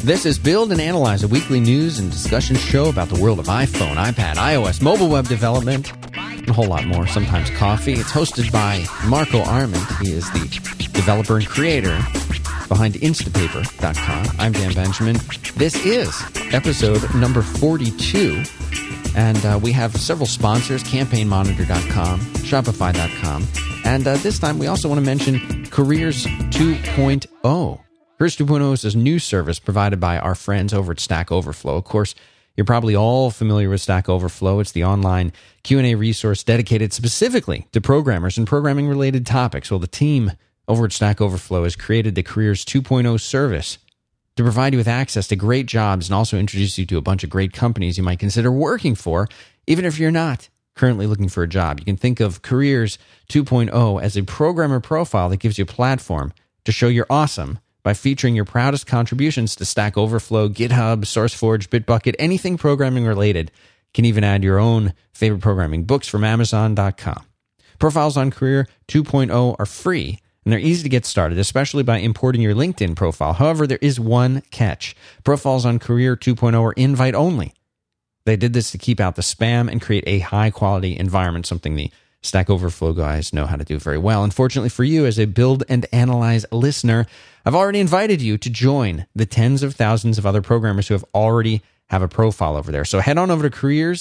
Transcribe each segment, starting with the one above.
This is Build and Analyze, a weekly news and discussion show about the world of iPhone, iPad, iOS, mobile web development, and a whole lot more, sometimes coffee. It's hosted by Marco Arment. He is the developer and creator behind Instapaper.com. I'm Dan Benjamin. This is episode number 42, and we have several sponsors, CampaignMonitor.com, Shopify.com, and this time we also want to mention Careers 2.0. Careers 2.0 is a new service provided by our friends over at Stack Overflow. Of course, you're probably all familiar with Stack Overflow. It's the online Q&A resource dedicated specifically to programmers and programming-related topics. Well, the team over at Stack Overflow has created the Careers 2.0 service to provide you with access to great jobs and also introduce you to a bunch of great companies you might consider working for, even if you're not currently looking for a job. You can think of Careers 2.0 as a programmer profile that gives you a platform to show you're awesome by featuring your proudest contributions to Stack Overflow, GitHub, SourceForge, Bitbucket, anything programming related. You can even add your own favorite programming books from Amazon.com. Profiles on Career 2.0 are free, and they're easy to get started, especially by importing your LinkedIn profile. However, there is one catch. Profiles on Career 2.0 are invite only. They did this to keep out the spam and create a high-quality environment, something the Stack Overflow guys know how to do very well. Unfortunately for you, as a Build and Analyze listener, I've already invited you to join the tens of thousands of other programmers who already have a profile over there. So head on over to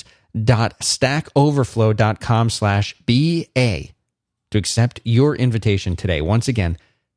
careers.stackoverflow.com/BA to accept your invitation today. Once again,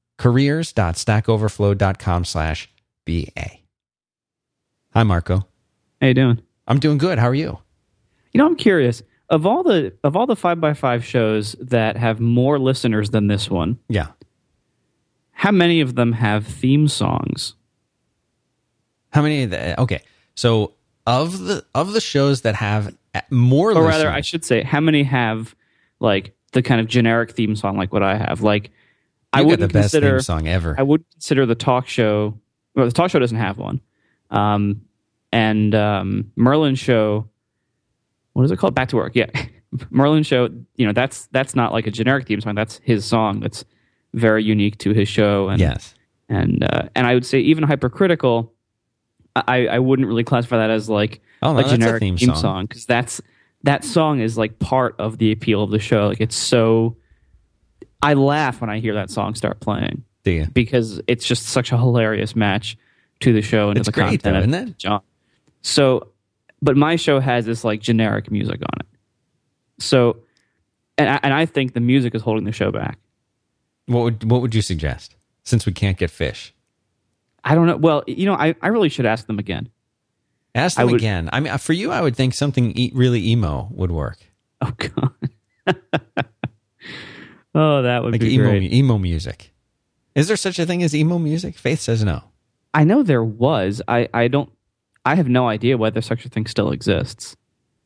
careers.stackoverflow.com/BA. Hi, Marco. How you doing? I'm doing good. How are you? You know, I'm curious. Of all the 5x5 shows that have more listeners than this one, yeah, how many of them have theme songs? How many of the, okay, so of the shows that have more listeners, or rather, I should say, how many have like the kind of generic theme song like what I have? Like, I wouldn't the best consider theme song ever. I would consider the talk show. Well, the talk show doesn't have one, and Merlin show. What is it called? Back to Work. Yeah, Merlin show. You know, that's not like a generic theme song. That's his song. That's very unique to his show. And, yes, and I would say even Hypercritical, I wouldn't really classify that as like a generic theme song, because that song is like part of the appeal of the show. Like, it's so, I laugh when I hear that song start playing. Do you? Because it's just such a hilarious match to the show and it's to the great, content, though, isn't it? John. So, but my show has this like generic music on it. So, and I think the music is holding the show back. What would you suggest, since we can't get Fish? I don't know. Well, you know, I really should ask them again. Ask them again. I mean, for you, I would think something really emo would work. Oh, God. Oh, that would be great. Emo music. Is there such a thing as emo music? Faith says no. I know there was. I have no idea whether such a thing still exists.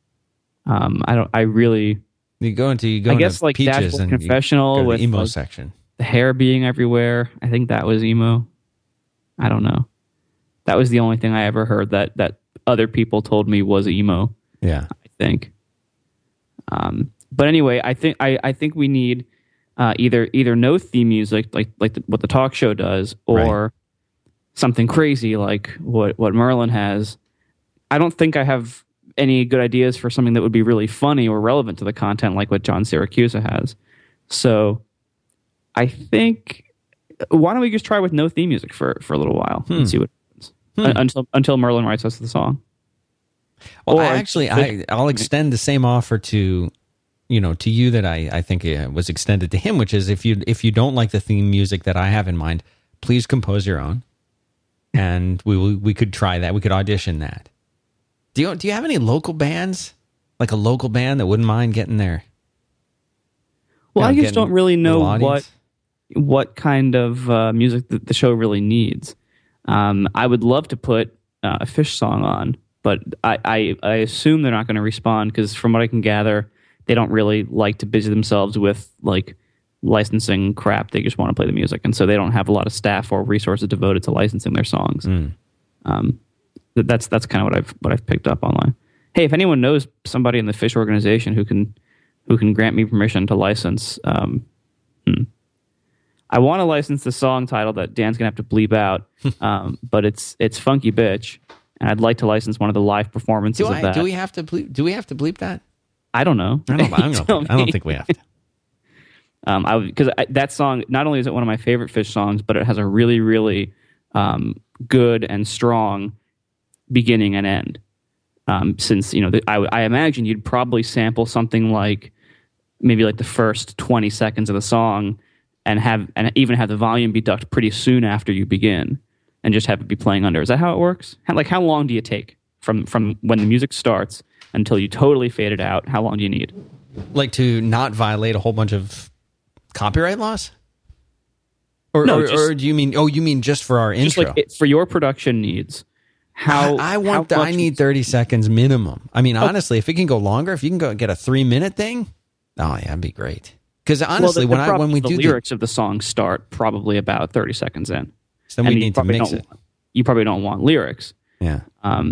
I really. You go into like Peaches and Confessional with the emo like, section. The hair being everywhere. I think that was emo. I don't know. That was the only thing I ever heard that other people told me was emo. Yeah, I think. But anyway, I think we need either no theme music like what the talk show does, or something crazy like what Merlin has. I don't think I have any good ideas for something that would be really funny or relevant to the content like what John Siracusa has. So I think, why don't we just try with no theme music for a little while and see what happens until Merlin writes us the song. Well, I'll extend the same offer to you that I think was extended to him, which is if you don't like the theme music that I have in mind, please compose your own, and we could try that. We could audition that. Do you have any local bands, like a local band that wouldn't mind getting there? Well, I just don't really know what kind of music the show really needs. I would love to put a Fish song on, but I assume they're not going to respond, because from what I can gather, they don't really like to busy themselves with like licensing crap. They just want to play the music, and so they don't have a lot of staff or resources devoted to licensing their songs. That's kind of what I've picked up online. Hey, if anyone knows somebody in the Fish organization who can grant me permission to license, I want to license the song title that Dan's gonna have to bleep out, but it's Funky Bitch, and I'd like to license one of the live performances of that. Do we have to bleep that? I don't know. I don't think we have to. Because that song, not only is it one of my favorite Phish songs, but it has a really, really good and strong beginning and end. Since I imagine you'd probably sample something like maybe like the first 20 seconds of the song, and even have the volume be ducked pretty soon after you begin, and just have it be playing under. Is that how it works? How long do you take from when the music starts until you totally fade it out? How long do you need? Like to not violate a whole bunch of copyright laws? Or do you mean? Oh, you mean just for our intro? Just like for your production needs. I need 30 seconds minimum. I mean, honestly, if it can go longer, if you can go get a 3-minute thing, oh yeah, that'd be great. Because honestly, when we do the lyrics of the song start probably about 30 seconds in, so then we need to mix it. You probably don't want lyrics. Yeah.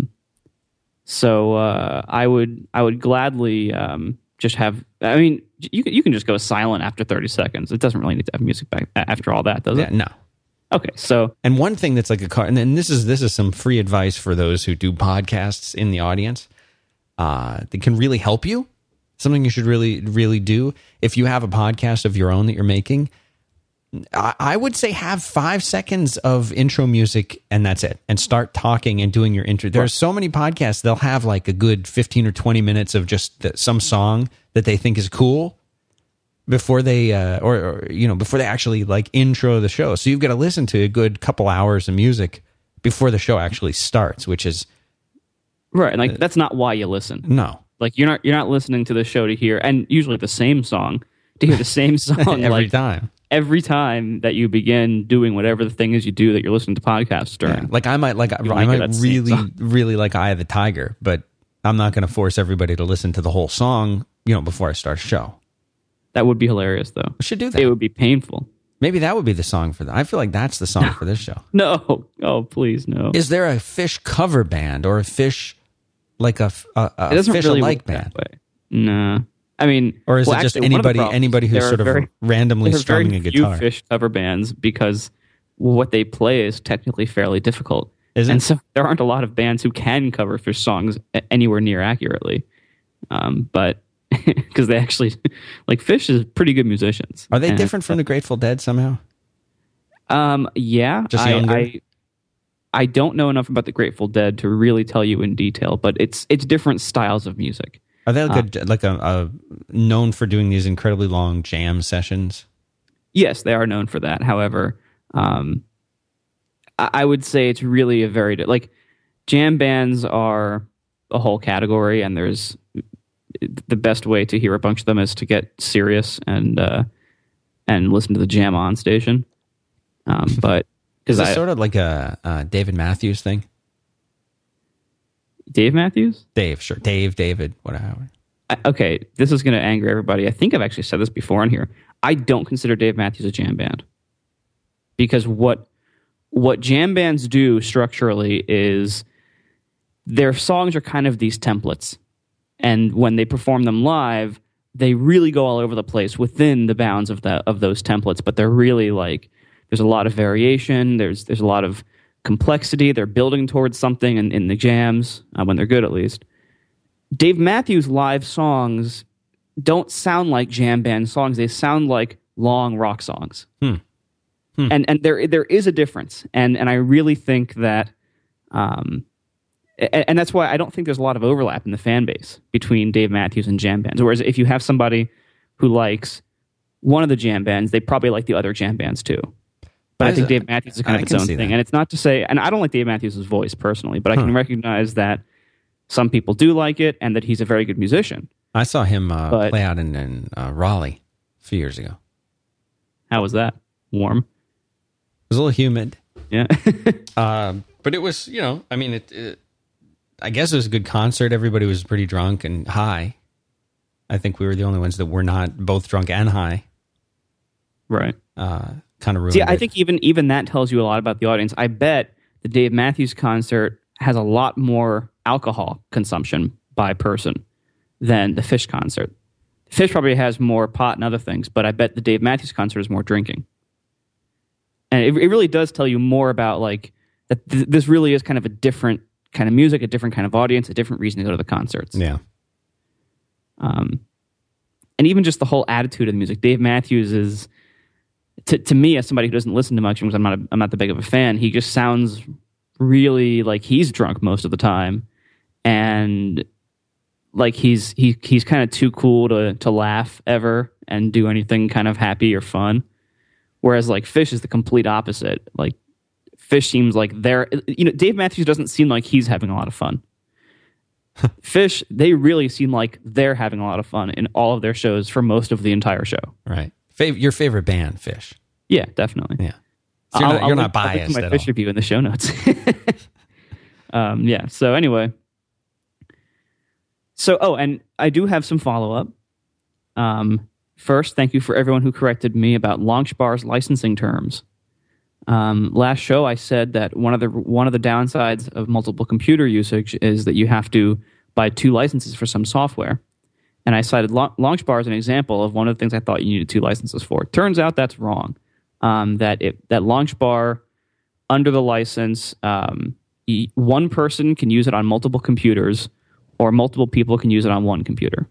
So I would gladly just have. I mean, you can just go silent after 30 seconds. It doesn't really need to have music back after all that, does it? No. Okay, so and one thing that's like and this is some free advice for those who do podcasts in the audience that can really help you. Something you should really, really do if you have a podcast of your own that you're making. I would say have 5 seconds of intro music and that's it, and start talking and doing your intro. There are so many podcasts, they'll have like a good 15 or 20 minutes of just some song that they think is cool before they before they actually like intro the show. So you've got to listen to a good couple hours of music before the show actually starts, which is right. Like that's not why you listen. No. Like you're not listening to the show to hear, and usually the same song, to hear the same song every time that you begin doing whatever the thing is you do that you're listening to podcasts during. Yeah. Like I might really like Eye of the Tiger, but I'm not going to force everybody to listen to the whole song, before I start a show. That would be hilarious, though. We should do that. It would be painful. Maybe that would be the song for that. I feel like that's the song for this show. No. Oh, please, no. Is there a Phish cover band or a Phish like a Phish really alike band? No. I mean, or is it just anybody who's sort of randomly strumming a guitar? There are Phish cover bands because what they play is technically fairly difficult. Is it? And so there aren't a lot of bands who can cover Phish songs anywhere near accurately. But because they actually, like, Phish is pretty good musicians. Are they different from the Grateful Dead somehow? Yeah. Just younger? I don't know enough about the Grateful Dead to really tell you in detail, but it's different styles of music. Are they known for doing these incredibly long jam sessions? Yes, they are known for that. However, I would say it's really a very jam bands are a whole category, and there's the best way to hear a bunch of them is to get serious and listen to the Jam On station. But is it sort of like a David Matthews thing? Dave Matthews? Dave, sure. David, whatever. Okay, this is going to anger everybody. I think I've actually said this before on here. I don't consider Dave Matthews a jam band. Because what jam bands do structurally is their songs are kind of these templates. And when they perform them live, they really go all over the place within the bounds of those templates. But they're really there's a lot of variation. There's a lot of complexity. They're building towards something in the jams, when they're good at least. Dave Matthews live songs don't sound like jam band songs. They sound like long rock songs. And there is a difference. And I really think that, and that's why I don't think there's a lot of overlap in the fan base between Dave Matthews and jam bands. Whereas if you have somebody who likes one of the jam bands, they probably like the other jam bands too. But I think Dave Matthews is kind of its own thing. And it's not to say, and I don't like Dave Matthews' voice personally, but I can recognize that some people do like it and that he's a very good musician. I saw him play out in Raleigh a few years ago. How was that? Warm? It was a little humid. Yeah. But it was, I guess it was a good concert. Everybody was pretty drunk and high. I think we were the only ones that were not both drunk and high. Right. Kind of ruined it. I think even that tells you a lot about the audience. I bet the Dave Matthews concert has a lot more alcohol consumption by person than the Phish concert. Phish probably has more pot and other things, but I bet the Dave Matthews concert is more drinking. And it really does tell you more about like that this really is kind of a different kind of music, a different kind of audience, a different reason to go to the concerts. Yeah. And even just the whole attitude of the music. Dave Matthews is, to me, as somebody who doesn't listen to much because I'm not that big of a fan, he just sounds really like he's drunk most of the time, and like he's kind of too cool to laugh ever and do anything kind of happy or fun. Whereas like Fish is the complete opposite. Like Fish seems like Dave Matthews doesn't seem like he's having a lot of fun. Fish, they really seem like they're having a lot of fun in all of their shows for most of the entire show. Right. Your favorite band, Fish. Yeah, definitely. Yeah. So you're not biased I'll my Fish review in the show notes. Yeah. So anyway. And I do have some follow-up. First, thank you for everyone who corrected me about Launchbar's licensing terms. Last show, I said that one of the downsides of multiple computer usage is that you have to buy 2 licenses for some software. And I cited Launchbar as an example of one of the things I thought you needed 2 licenses for. Turns out that's wrong. That Launchbar, under the license, one person can use it on multiple computers, or multiple people can use it on one computer.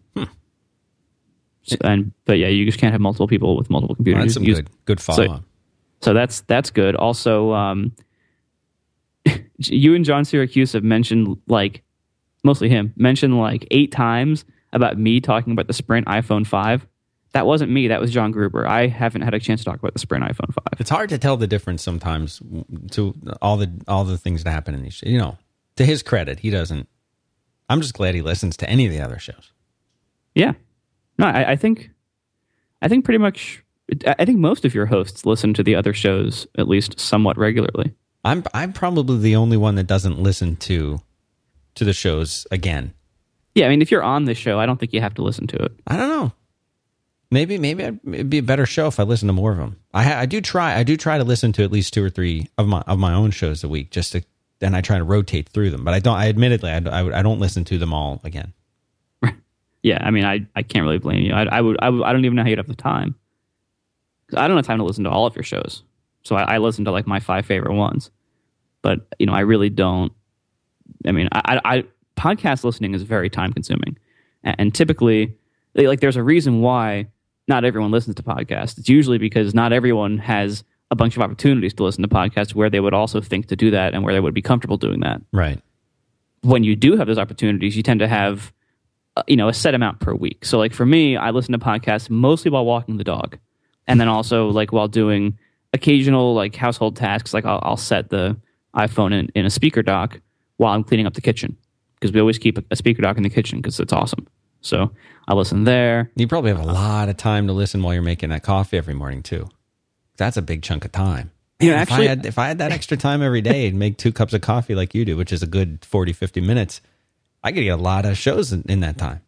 But yeah, you just can't have multiple people with multiple computers. Well, that's some good follow-up. So that's good. Also, you and John Syracuse have mentioned, like, mostly him, like 8 times about me talking about the Sprint iPhone 5. That wasn't me. That was John Gruber. I haven't had a chance to talk about the Sprint iPhone 5. It's hard to tell the difference sometimes to all the things that happen in these. To his credit, he doesn't. I'm just glad he listens to any of the other shows. Yeah. No, I think pretty much. I think most of your hosts listen to the other shows at least somewhat regularly. I'm probably the only one that doesn't listen to the shows again. Yeah, I mean, if you're on the show, I don't think you have to listen to it. I don't know. Maybe it'd be a better show if I listen to more of them. I do try to listen to at least 2 or 3 of my own shows a week, and I try to rotate through them. But I don't listen to them all again. Yeah, I mean, I can't really blame you. I don't even know how you'd have the time. I don't have time to listen to all of your shows. So I listen to like my 5 favorite ones. But, I really don't. I mean, I podcast listening is very time consuming. And typically, like, there's a reason why not everyone listens to podcasts. It's usually because not everyone has a bunch of opportunities to listen to podcasts where they would also think to do that and where they would be comfortable doing that. Right. When you do have those opportunities, you tend to have, a set amount per week. So like for me, I listen to podcasts mostly while walking the dog. And then also like while doing occasional like household tasks, like I'll set the iPhone in a speaker dock while I'm cleaning up the kitchen, because we always keep a speaker dock in the kitchen because it's awesome. So I listen there. You probably have a lot of time to listen while you're making that coffee every morning too. That's a big chunk of time. Man, actually, if I had that extra time every day and make 2 cups of coffee like you do, which is a good 40, 50 minutes, I could get a lot of shows in that time.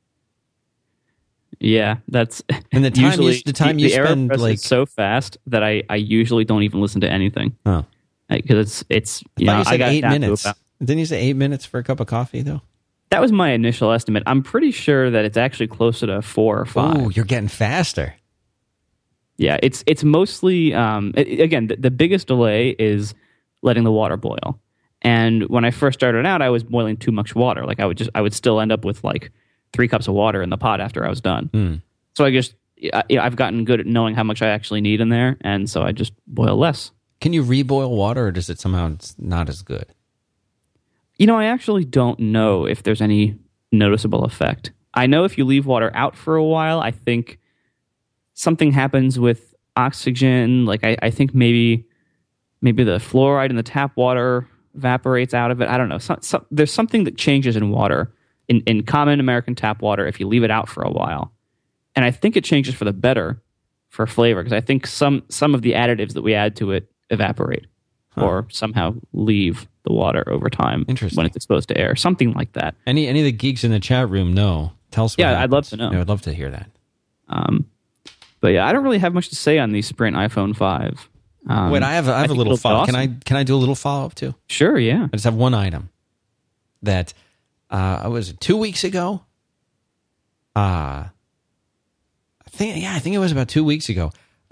Yeah, that's and the time you spend like so fast that I usually don't even listen to anything. Oh, because it's I got 8 minutes. Didn't you say 8 minutes for a cup of coffee though? That was my initial estimate. I'm pretty sure that it's actually closer to 4 or 5. Oh, you're getting faster. Yeah, it's mostly again the biggest delay is letting the water boil. And when I first started out, I was boiling too much water. Like I would still end up with like 3 cups of water in the pot after I was done. So I've gotten good at knowing how much I actually need in there, and so I just boil less. Can you reboil water, or does it somehow not as good? I actually don't know if there's any noticeable effect. I know if you leave water out for a while, I think something happens with oxygen. Like I think maybe the fluoride in the tap water evaporates out of it. I don't know. There's something that changes in water, in common American tap water, if you leave it out for a while. And I think it changes for the better for flavor, because I think some of the additives that we add to it evaporate or somehow leave the water over time when it's exposed to air. Something like that. Any of the geeks in the chat room know? Tell us what happens. I'd love to know. Yeah, I'd love to hear that. But yeah, I don't really have much to say on the Sprint iPhone 5. Wait, I have a little follow. Awesome. Can I do a little follow up too? Sure, yeah. I just have one item that was 2 weeks ago. I think it was about 2 weeks ago.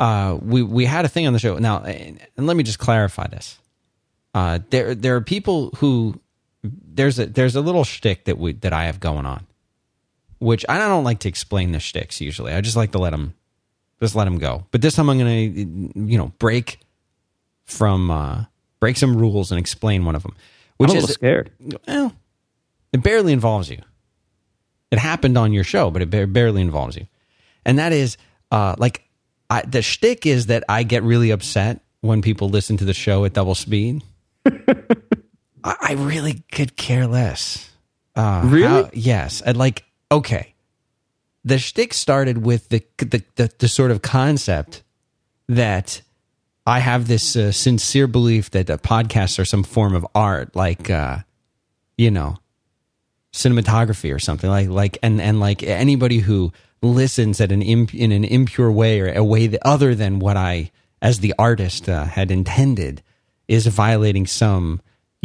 we had a thing on the show now, and let me just clarify this. There are people who there's a little shtick that I have going on, which I don't like to explain the shticks usually. I just like to let them go. But this time I'm going to break some rules and explain one of them. Which I'm a little scared. Well, it barely involves you. It happened on your show, but it barely involves you. And that is, the shtick is that I get really upset when people listen to the show at double speed. I really could care less. Really? Yes. Okay. The shtick started with the sort of concept that I have this sincere belief that podcasts are some form of art, cinematography or something and like anybody who listens in an impure way or a way that other than what I, as the artist, had intended, is violating some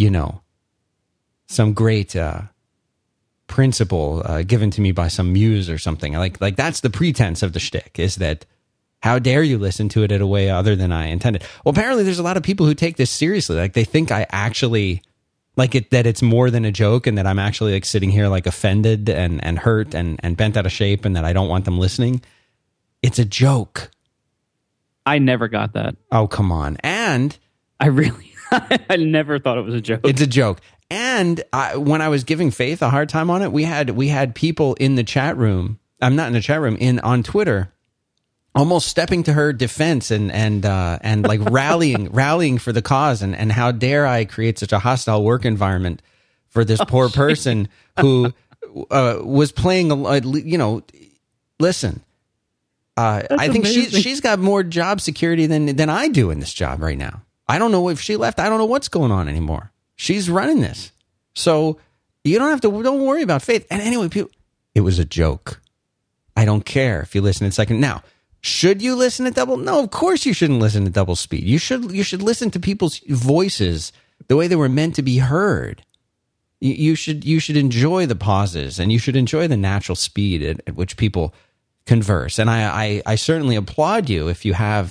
great principle given to me by some muse or something. Like that's the pretense of the shtick, is that how dare you listen to it in a way other than I intended? Well, apparently there's a lot of people who take this seriously. Like they think I actually like it, that it's more than a joke, and that I'm actually like sitting here like offended and hurt and bent out of shape, and that I don't want them listening. It's a joke. I never got that. Oh, come on. And I never thought it was a joke. It's a joke. And when I was giving Faith a hard time on it, we had people in the chat room. I'm not in the chat room, on Twitter, almost stepping to her defense and like rallying for the cause, and how dare I create such a hostile work environment for this poor person who was playing listen. I think she's got more job security than I do in this job right now. I don't know if she left. I don't know what's going on anymore. She's running this. So don't worry about Faith. And anyway, it was a joke. I don't care if you listen in second. Now, should you listen at double? No, of course you shouldn't listen at double speed. You should listen to people's voices the way they were meant to be heard. You should enjoy the pauses, and you should enjoy the natural speed at which people converse. And I certainly applaud you if you have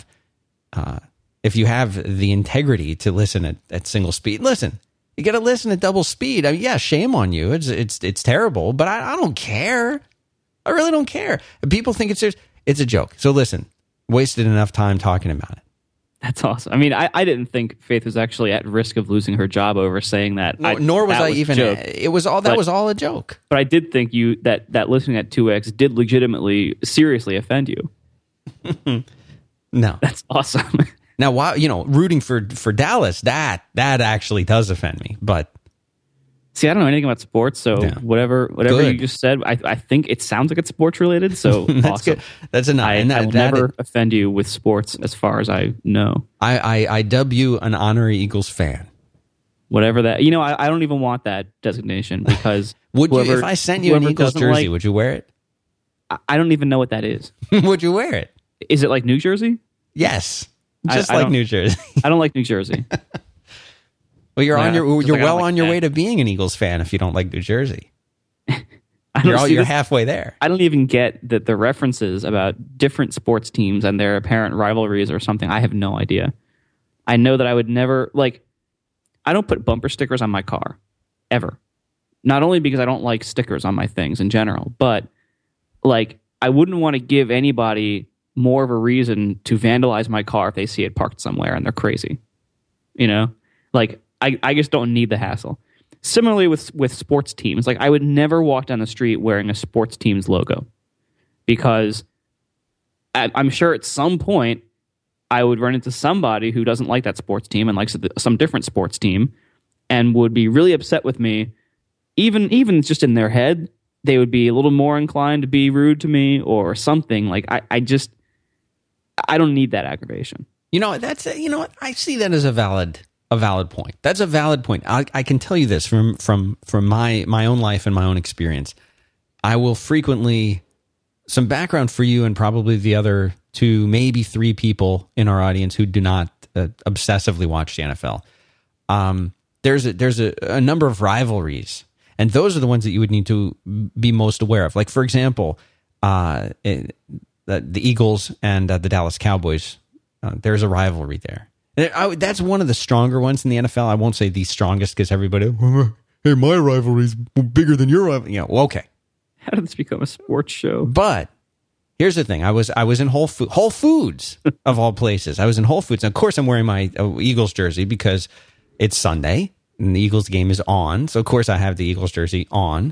the integrity to listen at single speed. Listen, you got to listen at double speed. I mean, yeah, shame on you. It's terrible, but I don't care. I really don't care. People think it's serious. It's a joke. So listen, wasted enough time talking about it. That's awesome. I mean, I didn't think Faith was actually at risk of losing her job over saying that. Nor was I even. It was all that was all a joke. But I did think that listening at 2X did legitimately, seriously offend you. No, that's awesome. Now, while rooting for Dallas, that actually does offend me. But see, I don't know anything about sports, so yeah. whatever Good. you just said, I think it sounds like it's sports related. So that's awesome. Good. That's enough. I will never offend you with sports, as far as I know. I dub you an honorary Eagles fan. Whatever that, I don't even want that designation, because would you, if I sent you an Eagles jersey, would you wear it? I don't even know what that is. Would you wear it? Is it like New Jersey? Yes, just like New Jersey. I don't like New Jersey. Well, you're on your way to being an Eagles fan if you don't like New Jersey. You're halfway there. I don't even get the references about different sports teams and their apparent rivalries or something. I have no idea. I know that I would never, I don't put bumper stickers on my car, ever. Not only because I don't like stickers on my things in general, but I wouldn't want to give anybody more of a reason to vandalize my car if they see it parked somewhere and they're crazy. I just don't need the hassle. Similarly with sports teams, I would never walk down the street wearing a sports team's logo, because I'm sure at some point I would run into somebody who doesn't like that sports team and likes some different sports team, and would be really upset with me. Even just in their head, they would be a little more inclined to be rude to me or something. I don't need that aggravation. I see that as a valid point. That's a valid point. I can tell you this from my own life and my own experience. I will frequently, some background for you and probably the other 2, maybe 3 people in our audience who do not obsessively watch the NFL. There's a number of rivalries, and those are the ones that you would need to be most aware of. Like, for example, the Eagles and the Dallas Cowboys. There's a rivalry there. That's one of the stronger ones in the NFL. I won't say the strongest because everybody, hey, my rivalry's bigger than your rivalry. Okay. How did this become a sports show? But here's the thing. I was in Whole Foods of all places. I was in Whole Foods. And of course, I'm wearing my Eagles jersey because it's Sunday and the Eagles game is on. So of course, I have the Eagles jersey on.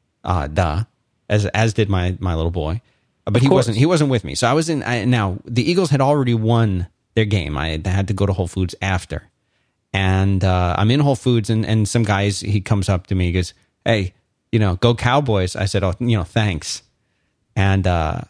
As did my little boy. But he wasn't with me. So I was now the Eagles had already won their game. I had to go to Whole Foods after. And I'm in Whole Foods and some guys, he comes up to me, he goes, hey, go Cowboys. I said, oh, thanks. And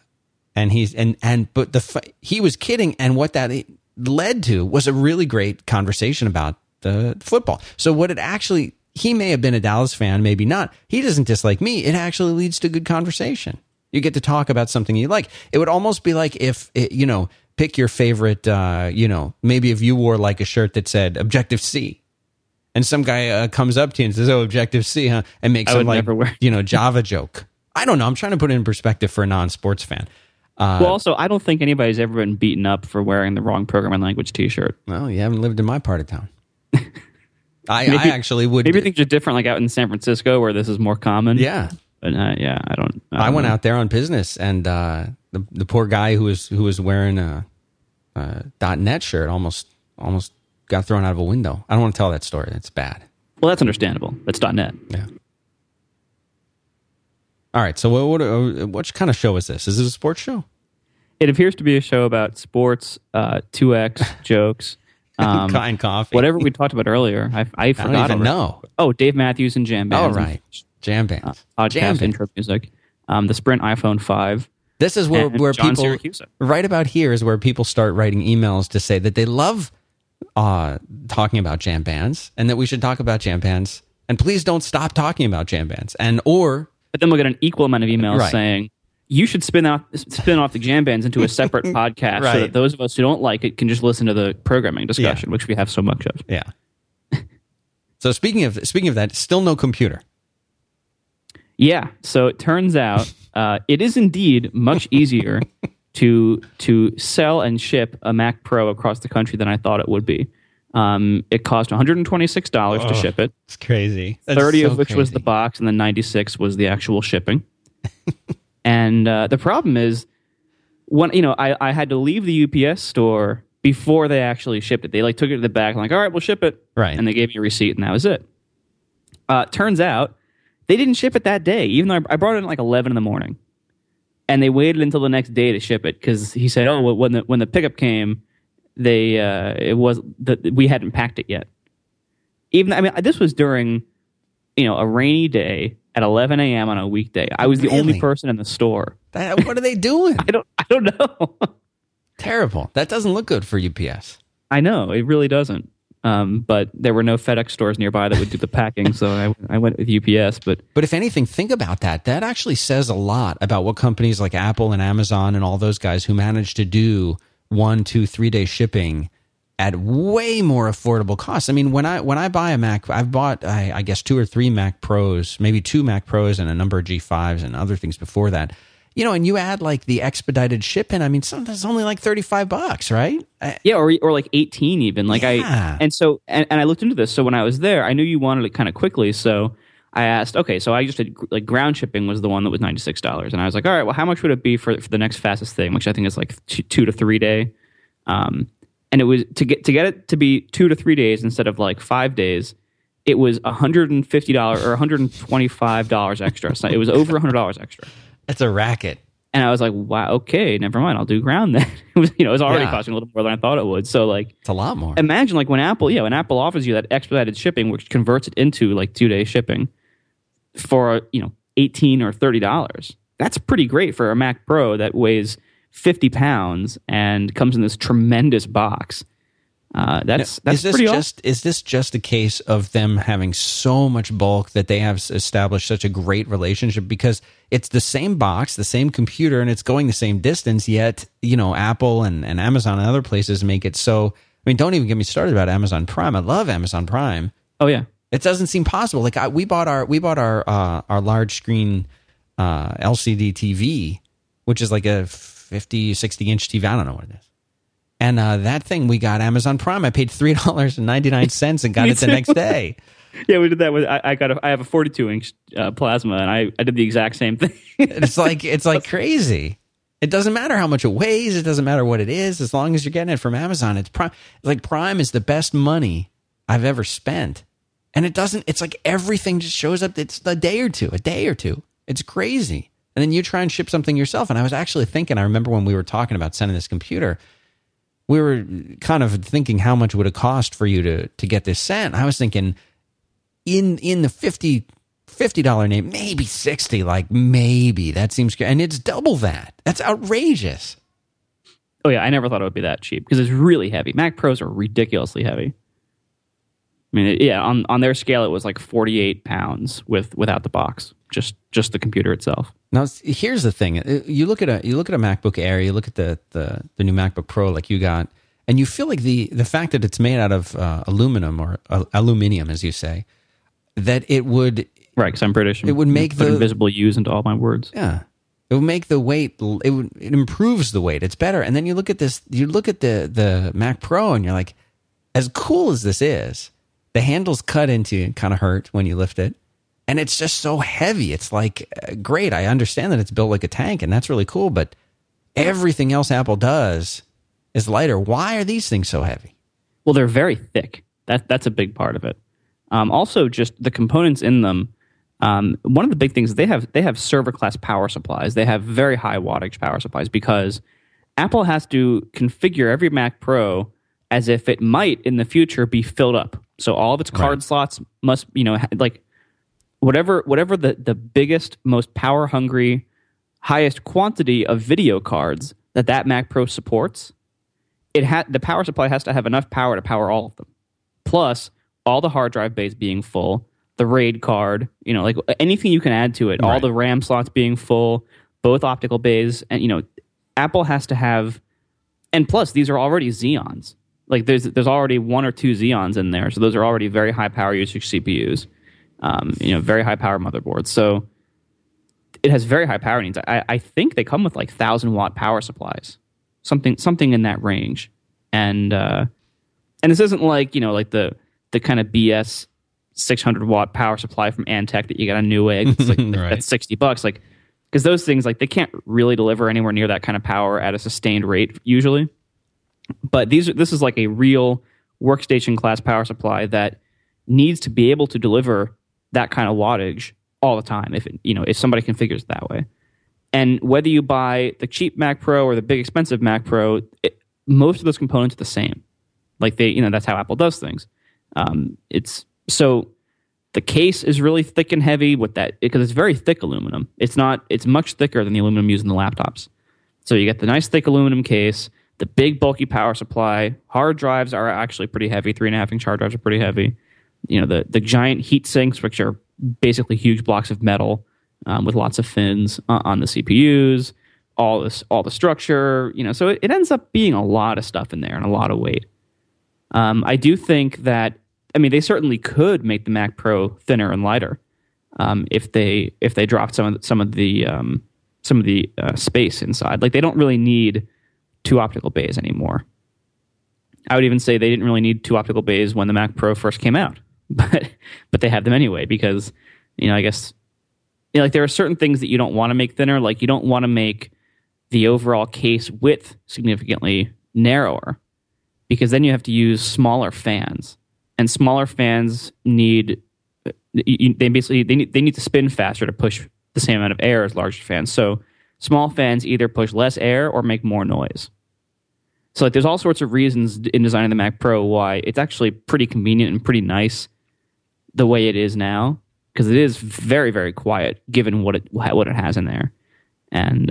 he was kidding. And what that led to was a really great conversation about the football. So what it actually, he may have been a Dallas fan, maybe not. He doesn't dislike me. It actually leads to good conversation. You get to talk about something you like. It would almost be like if, pick your favorite, maybe if you wore like a shirt that said Objective C. And some guy comes up to you and says, oh, Objective C, huh? And makes some Java joke. I don't know. I'm trying to put it in perspective for a non-sports fan. Well, also, I don't think anybody's ever been beaten up for wearing the wrong programming language T-shirt. Well, you haven't lived in my part of town. I actually would. Maybe things are different, like out in San Francisco, where this is more common. Yeah, but I don't. I went out there on business, and the poor guy who was wearing a .net shirt almost got thrown out of a window. I don't want to tell that story. It's bad. Well, that's understandable. That's .net. Yeah. All right. So what kind of show is this? Is it a sports show? It appears to be a show about sports, 2X jokes. And coffee. Whatever we talked about earlier. I forgot. I don't even know. Oh, Dave Matthews and Jam Bands. Oh, right. Jam Bands. Podcast intro music. The Sprint iPhone 5. This is where people, right about here is where people start writing emails to say that they love talking about jam bands and that we should talk about jam bands. And please don't stop talking about jam bands. But then we'll get an equal amount of emails saying, you should spin off the jam bands into a separate podcast so that those of us who don't like it can just listen to the programming discussion, which we have so much of. Yeah. So speaking of that, still no computer. Yeah. So it turns out it is indeed much easier to sell and ship a Mac Pro across the country than I thought it would be. It cost $126 to ship it. It's crazy. That's 30 of which was the box, and then 96 was the actual shipping. And the problem is, when I had to leave the UPS store before they actually shipped it. They took it to the back and all right, we'll ship it. Right. And they gave me a receipt, and that was it. Turns out they didn't ship it that day, even though I brought it at 11 in the morning. And they waited until the next day to ship it because he said, "Oh, when the pickup came, we hadn't packed it yet." This was during, a rainy day at 11 a.m. on a weekday. I was the only person in the store. What are they doing? I don't know. Terrible. That doesn't look good for UPS. I know it really doesn't. But there were no FedEx stores nearby that would do the packing, so I went with UPS. But if anything, think about that. That actually says a lot about what companies like Apple and Amazon and all those guys who manage to do 1, 2, 3 day shipping at way more affordable costs. I mean, when I buy a Mac, I've bought I guess 2 or 3 Mac Pros, maybe 2 Mac Pros and a number of G5s and other things before that. And you add the expedited shipping. I mean, sometimes it's only $35, right? Yeah, or 18 even. And I looked into this. So when I was there, I knew you wanted it kind of quickly. So I asked, okay, so I just did ground shipping was the one that was $96, and I was like, all right, well, how much would it be for the next fastest thing, which I think is 2 to 3 day. And it was to get it to be 2 to 3 days instead of 5 days. It was $150 or $125 extra. So it was over $100 extra. That's a racket. And I was like, wow, okay, never mind. I'll do ground then. It was already costing a little more than I thought it would. So it's a lot more. Imagine when Apple offers you that expedited shipping, which converts it into 2-day shipping for $18 or $30. That's pretty great for a Mac Pro that weighs 50 pounds and comes in this tremendous box. That's pretty awesome. Is this just a case of them having so much bulk that they have established such a great relationship? Because it's the same box, the same computer, and it's going the same distance, yet, Apple and Amazon and other places make it so... I mean, don't even get me started about Amazon Prime. I love Amazon Prime. Oh, yeah. It doesn't seem possible. We bought our large screen LCD TV, which is a 50, 60-inch TV. I don't know what it is. And that thing, we got Amazon Prime. I paid $3.99 and got it the next day. Yeah, we did that with. I have a 42-inch plasma, and I did the exact same thing. It's like crazy. It doesn't matter how much it weighs. It doesn't matter what it is. As long as you're getting it from Amazon, it's Prime. Like Prime is the best money I've ever spent, and it doesn't. It's like everything just shows up. It's a day or two. It's crazy. And then you try and ship something yourself. And I was actually thinking. I remember when we were talking about sending this computer, we were kind of thinking how much would it cost for you to get this sent. I was thinking in the $50 name, maybe $60, like maybe that seems good. And it's double that. That's outrageous. Oh yeah, I never thought it would be that cheap because it's really heavy. Mac Pros are ridiculously heavy. I mean, on their scale, it was like 48 pounds without the box, just the computer itself. Now, here's the thing: you look at a MacBook Air, you look at the new MacBook Pro, like you got, and you feel like the fact that it's made out of aluminum or aluminium, as you say, that it would right. Because I'm British, it would make the invisible U's into all my words. Yeah, it would make the weight. It improves the weight. It's better. And then you look at this. You look at the Mac Pro, and you're like, as cool as this is. The handle's cut into, kind of hurt when you lift it. And it's just so heavy. It's like, great, I understand that it's built like a tank, and that's really cool, but everything else Apple does is lighter. Why are these things so heavy? Well, they're very thick. That's a big part of it. Also, just the components in them. One of the big things, they have server-class power supplies. They have very high wattage power supplies because Apple has to configure every Mac Pro as if it might, in the future, be filled up. So all of its card slots must, like whatever the biggest, most power hungry, highest quantity of video cards that Mac Pro supports, the power supply has to have enough power to power all of them. Plus all the hard drive bays being full, the RAID card, like anything you can add to it, all the RAM slots being full, both optical bays, and Apple has to have, and plus these are already Xeons. Like there's already one or two Xeons in there, so those are already very high power usage CPUs, very high power motherboards. So it has very high power needs. I think they come with like 1,000-watt power supplies, something in that range. And this isn't like like the kind of BS 600-watt power supply from Antec that you got on Newegg. It's like that's $60. Like because those things like they can't really deliver anywhere near that kind of power at a sustained rate usually. But this is like a real workstation class power supply that needs to be able to deliver that kind of wattage all the time if somebody configures it that way. And whether you buy the cheap Mac Pro or the big expensive Mac Pro, most of those components are the same. Like that's how Apple does things. It's so the case is really thick and heavy with that because it's very thick aluminum. It's much thicker than the aluminum used in the laptops. So you get the nice thick aluminum case. The big bulky power supply, hard drives are actually pretty heavy. 3.5-inch hard drives are pretty heavy. The giant heat sinks, which are basically huge blocks of metal with lots of fins on the CPUs. All the structure. So it ends up being a lot of stuff in there and a lot of weight. I do think that they certainly could make the Mac Pro thinner and lighter if they dropped some of the space inside. Like they don't really need 2 optical bays anymore. I would even say they didn't really need 2 optical bays when the Mac Pro first came out, but they have them anyway because I guess like there are certain things that you don't want to make thinner. Like you don't want to make the overall case width significantly narrower because then you have to use smaller fans, and smaller fans need they need to spin faster to push the same amount of air as larger fans. So small fans either push less air or make more noise. So like there's all sorts of reasons in designing the Mac Pro why it's actually pretty convenient and pretty nice the way it is now because it is very, very quiet given what it has in there. And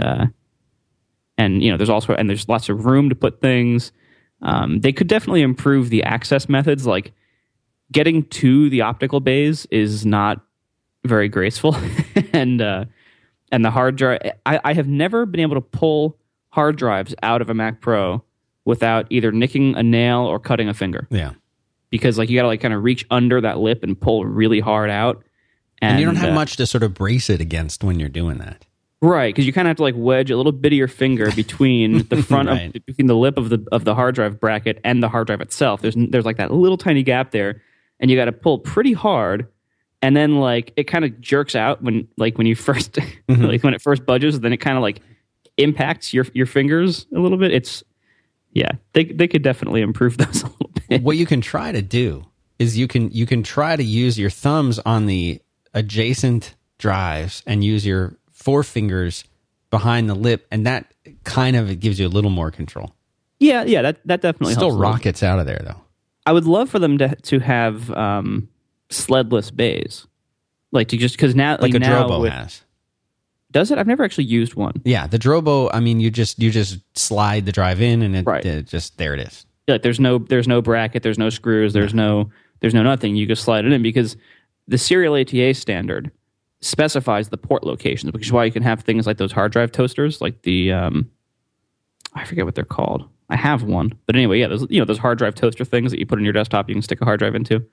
there's lots of room to put things. They could definitely improve the access methods. Like getting to the optical bays is not very graceful. And the hard drive, I have never been able to pull hard drives out of a Mac Pro without either nicking a nail or cutting a finger. Yeah. Because like you got to like kind of reach under that lip and pull really hard out. And you don't have much to sort of brace it against when you're doing that. Right, because you kind of have to like wedge a little bit of your finger between the front right. Between the lip of the hard drive bracket and the hard drive itself. There's like that little tiny gap there, and you got to pull pretty hard, and then like it kind of jerks out when you first like when it first budges, then it kind of like impacts your fingers a little bit. They could definitely improve those a little bit. What you can try to do is you can try to use your thumbs on the adjacent drives and use your forefingers behind the lip, and that kind of gives you a little more control. Yeah, that definitely still helps rockets out of there though. I would love for them to have sledless bays, like to just because now like a Drobo has. Does it? I've never actually used one. Yeah, the Drobo. I mean, you just slide the drive in, and it just there it is. Like there's no bracket, there's no screws, there's no nothing. You just slide it in because the serial ATA standard specifies the port locations, which is why you can have things like those hard drive toasters, like the I forget what they're called. I have one, but anyway, yeah, those hard drive toaster things that you put on your desktop, you can stick a hard drive into.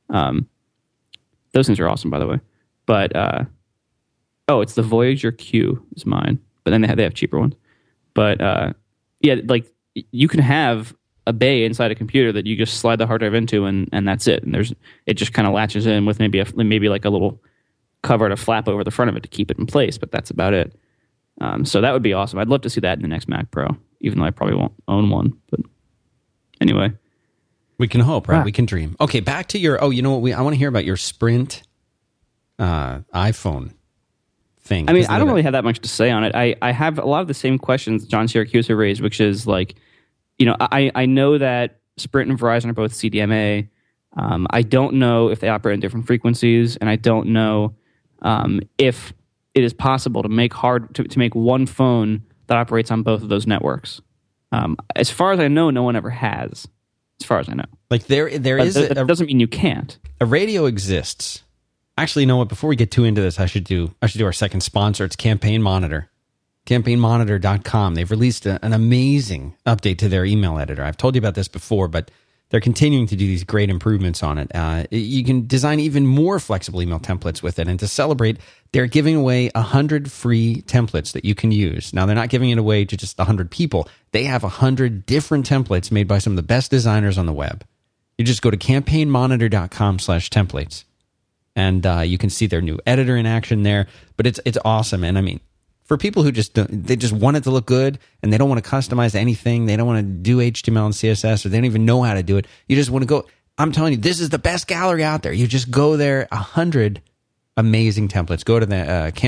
Those things are awesome, by the way. But it's the Voyager Q is mine, but then they have cheaper ones. But like you can have a bay inside a computer that you just slide the hard drive into, and that's it. And it just kind of latches in with maybe like a little cover to flap over the front of it to keep it in place, but that's about it. So that would be awesome. I'd love to see that in the next Mac Pro, even though I probably won't own one. But anyway, we can hope, right? We can dream. Okay, back to your. Oh, you know what? I want to hear about your Sprint iPhone thing. I mean, I don't really have that much to say on it. I have a lot of the same questions John Syracuse raised, which is like, I know that Sprint and Verizon are both CDMA. I don't know if they operate in different frequencies, and I don't know if it is possible to make one phone that operates on both of those networks. As far as I know, no one ever has. As far as I know, like there is. That doesn't mean you can't. A radio exists. Actually, you know what? Before we get too into this, I should do our second sponsor. It's Campaign Monitor. CampaignMonitor.com. They've released an amazing update to their email editor. I've told you about this before, but they're continuing to do these great improvements on it. You can design even more flexible email templates with it. And to celebrate, they're giving away 100 free templates that you can use. Now, they're not giving it away to just 100 people. They have 100 different templates made by some of the best designers on the web. You just go to campaignmonitor.com/templates. And you can see their new editor in action there. But it's awesome. And I mean, for people who just want it to look good and they don't want to customize anything, they don't want to do HTML and CSS, or they don't even know how to do it. You just want to go. I'm telling you, this is the best gallery out there. You just go there. 100 amazing templates. Go to the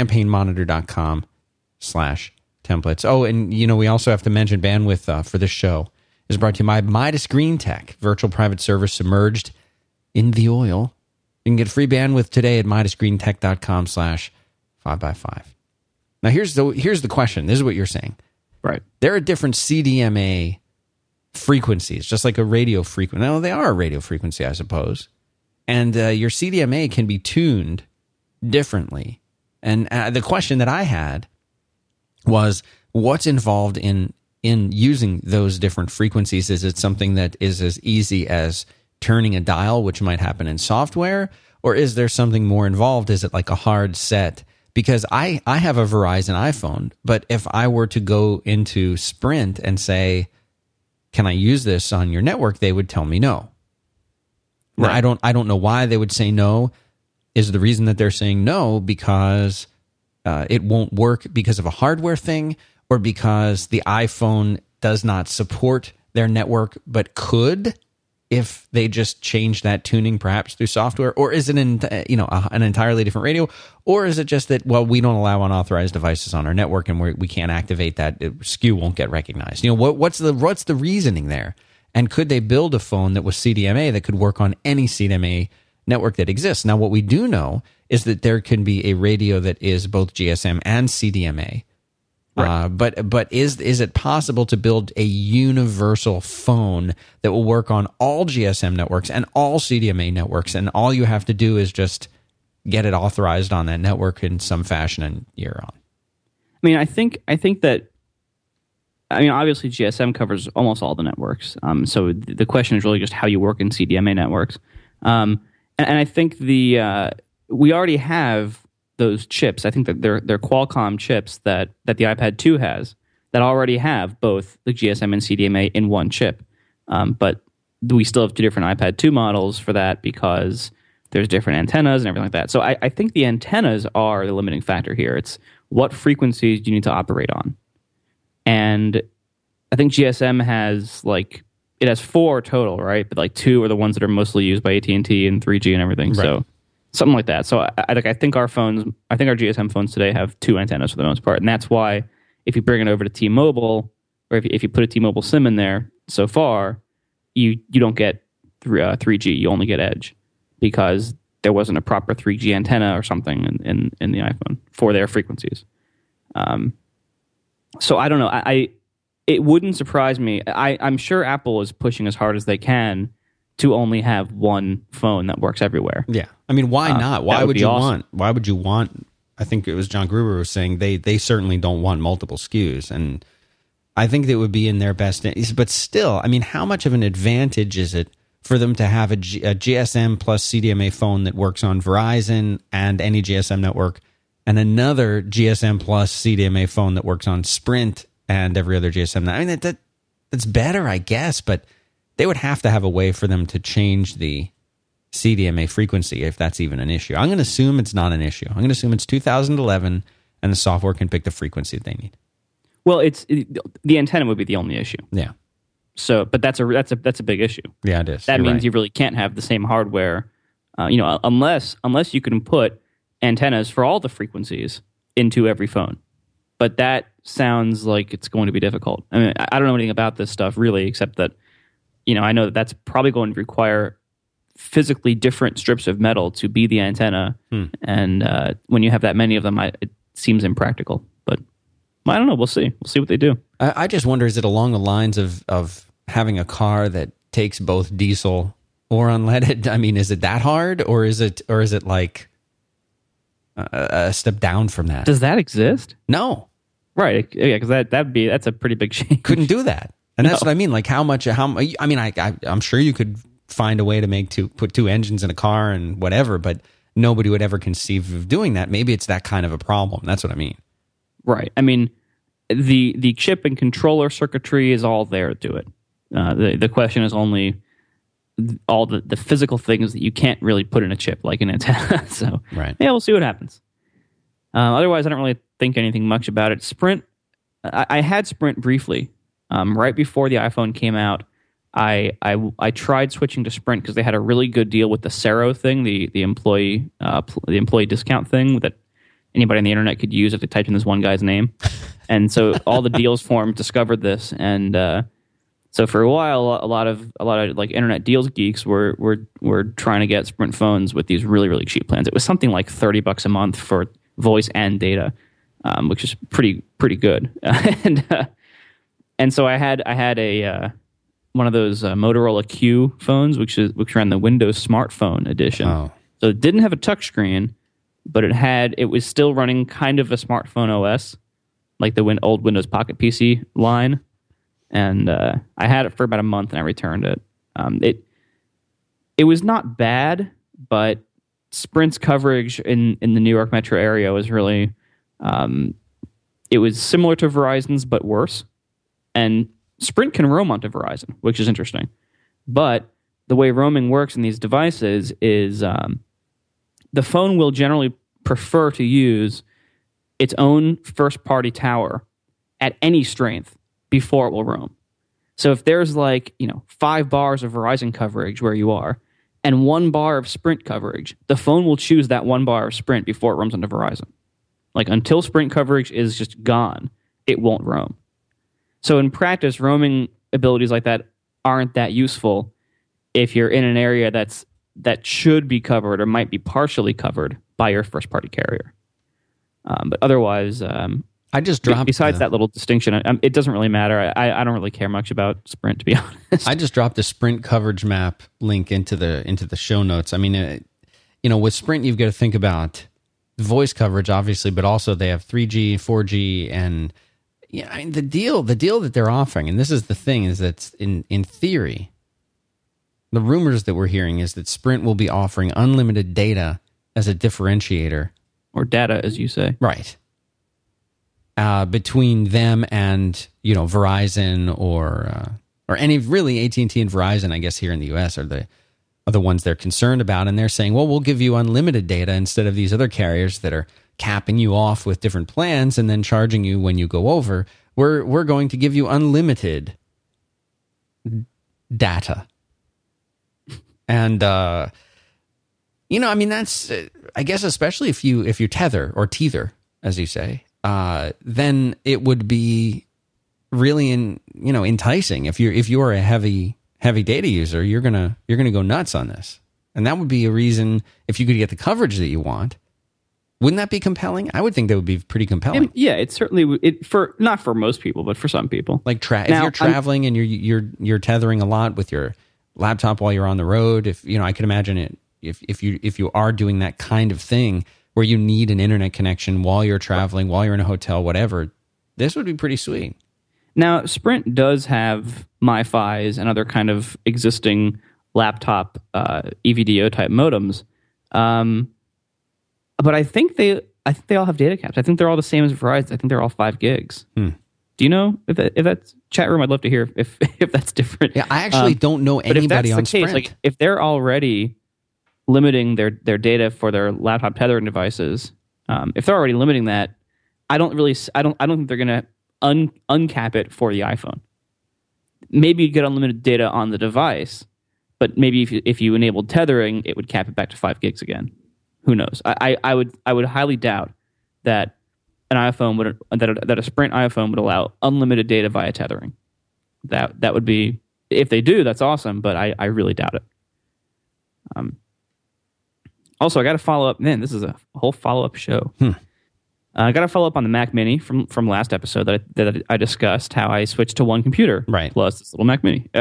campaignmonitor.com/templates. Oh, and we also have to mention bandwidth for this show is brought to you by Midas Green Tech, virtual private server submerged in the oil. You can get free bandwidth today at midasgreentech.com/5x5. Now, here's the question. This is what you're saying. Right. There are different CDMA frequencies, just like a radio frequency. Now, they are a radio frequency, I suppose. And your CDMA can be tuned differently. And the question that I had was, what's involved in using those different frequencies? Is it something that is as easy as turning a dial, which might happen in software? Or is there something more involved? Is it like a hard set? Because I have a Verizon iPhone, but if I were to go into Sprint and say, can I use this on your network, they would tell me no. Right. Now, I don't know why they would say no. Is the reason that they're saying no because it won't work because of a hardware thing, or because the iPhone does not support their network but could if they just change that tuning perhaps through software? Or is it an entirely different radio? Or is it just that, well, we don't allow unauthorized devices on our network and we can't activate that, SKU won't get recognized? What's the reasoning there? And could they build a phone that was CDMA that could work on any CDMA network that exists? Now, what we do know is that there can be a radio that is both GSM and CDMA. Right. But is it possible to build a universal phone that will work on all GSM networks and all CDMA networks, and all you have to do is just get it authorized on that network in some fashion, and you're on? I mean, I think that. I mean, obviously GSM covers almost all the networks. So the question is really just how you work in CDMA networks. And I think we already have those chips. I think that they're Qualcomm chips that the iPad 2 has that already have both the GSM and CDMA in one chip. But we still have two different iPad 2 models for that because there's different antennas and everything like that. So I think the antennas are the limiting factor here. It's what frequencies do you need to operate on? And I think GSM has it has 4 total, right? But 2 are the ones that are mostly used by AT&T and 3G and everything. Right. So something like that. So I think our GSM phones today have 2 antennas for the most part. And that's why if you bring it over to T-Mobile, or if you put a T-Mobile SIM in there so far, you don't get 3G. You only get Edge because there wasn't a proper 3G antenna or something in the iPhone for their frequencies. So I don't know. It wouldn't surprise me. I'm sure Apple is pushing as hard as they can to only have one phone that works everywhere. Yeah. I mean, why not? Why would you want? Why would you want? I think it was John Gruber was saying they certainly don't want multiple SKUs, and I think that would be in their best interest. But still, I mean, how much of an advantage is it for them to have a GSM plus CDMA phone that works on Verizon and any GSM network, and another GSM plus CDMA phone that works on Sprint and every other GSM network? I mean, that's better, I guess, but they would have to have a way for them to change the CDMA frequency if that's even an issue. I'm going to assume it's not an issue. I'm going to assume it's 2011 and the software can pick the frequency that they need. Well, the antenna would be the only issue. Yeah. So, but that's a big issue. Yeah, it is. That means you really can't have the same hardware, unless you can put antennas for all the frequencies into every phone. But that sounds like it's going to be difficult. I mean, I don't know anything about this stuff really, except that I know that's probably going to require physically different strips of metal to be the antenna, and when you have that many of them, it seems impractical. But I don't know. We'll see. We'll see what they do. I just wonder: is it along the lines of having a car that takes both diesel or unleaded? I mean, is it that hard, or is it like a step down from that? Does that exist? No. Right. Yeah, because that's a pretty big change. Couldn't do that, and that's what I mean. Like how much? I mean, I'm sure you could find a way to put 2 engines in a car and whatever, but nobody would ever conceive of doing that. Maybe it's that kind of a problem. That's what I mean. Right. I mean, the chip and controller circuitry is all there to do it. The question is only all the physical things that you can't really put in a chip, like an antenna. So, right. Yeah, we'll see what happens. Otherwise, I don't really think anything much about it. Sprint, I had Sprint briefly. Right before the iPhone came out, I tried switching to Sprint because they had a really good deal with the Cero thing, the employee discount thing that anybody on the internet could use if they typed in this one guy's name. And so all the deals forums discovered this, and so for a while, a lot of like internet deals geeks were trying to get Sprint phones with these really, really cheap plans. It was something like $30 a month for voice and data, which is pretty good. And so I had a one of those Motorola Q phones, which ran the Windows Smartphone edition. Oh. So it didn't have a touchscreen, but it was still running kind of a smartphone OS, like the old Windows Pocket PC line. And I had it for about a month, and I returned it. It was not bad, but Sprint's coverage in the New York metro area was really it was similar to Verizon's, but worse. And Sprint can roam onto Verizon, which is interesting. But the way roaming works in these devices is the phone will generally prefer to use its own first-party tower at any strength before it will roam. So if there's 5 bars of Verizon coverage where you are and 1 bar of Sprint coverage, the phone will choose that 1 bar of Sprint before it roams onto Verizon. Until Sprint coverage is just gone, it won't roam. So in practice, roaming abilities like that aren't that useful if you're in an area that should be covered or might be partially covered by your first-party carrier. But otherwise, I just dropped. Besides that little distinction, it doesn't really matter. I don't really care much about Sprint, to be honest. I just dropped the Sprint coverage map link into the show notes. I mean, with Sprint, you've got to think about voice coverage, obviously, but also they have 3G, 4G, and the deal that they're offering. And this is the thing: is that in theory, the rumors that we're hearing is that Sprint will be offering unlimited data as a differentiator or data, as you say. Right. Between them and, Verizon or any, really, AT&T and Verizon, I guess, here in the U.S. are the ones they're concerned about. And they're saying, well, we'll give you unlimited data instead of these other carriers that are capping you off with different plans and then charging you when you go over. We're going to give you unlimited data. And, that's, I guess, especially if you tether or tether, as you say, then it would be really enticing. If you are a heavy data user, you're gonna go nuts on this, and that would be a reason. If you could get the coverage that you want, wouldn't that be compelling? I would think that would be pretty compelling. Yeah, it certainly would. Not for most people, but for some people. Like if you're traveling and you're tethering a lot with your laptop while you're on the road. I can imagine it. If you are doing that kind of thing where you need an internet connection while you're traveling, while you're in a hotel, whatever, this would be pretty sweet. Now, Sprint does have MiFis and other kind of existing laptop EVDO type modems, but I think they all have data caps. I think they're all the same as Verizon. I think they're all 5 gigs. Do you know if that's chat room? I'd love to hear if that's different. Yeah, I actually don't know anybody on Sprint. Like if they're already limiting their data for their laptop tethering devices, if they're already limiting that, I don't think they're going to uncap it for the iPhone. Maybe you get unlimited data on the device, but maybe if you enabled tethering, it would cap it back to 5 gigs again. Who knows? I would highly doubt that an iPhone that a Sprint iPhone would allow unlimited data via tethering. That would be, if they do, that's awesome, but I really doubt it. Also, I got to follow up. Man, this is a whole follow-up show. I got to follow up on the Mac Mini from last episode that I discussed, how I switched to one computer plus this little Mac Mini.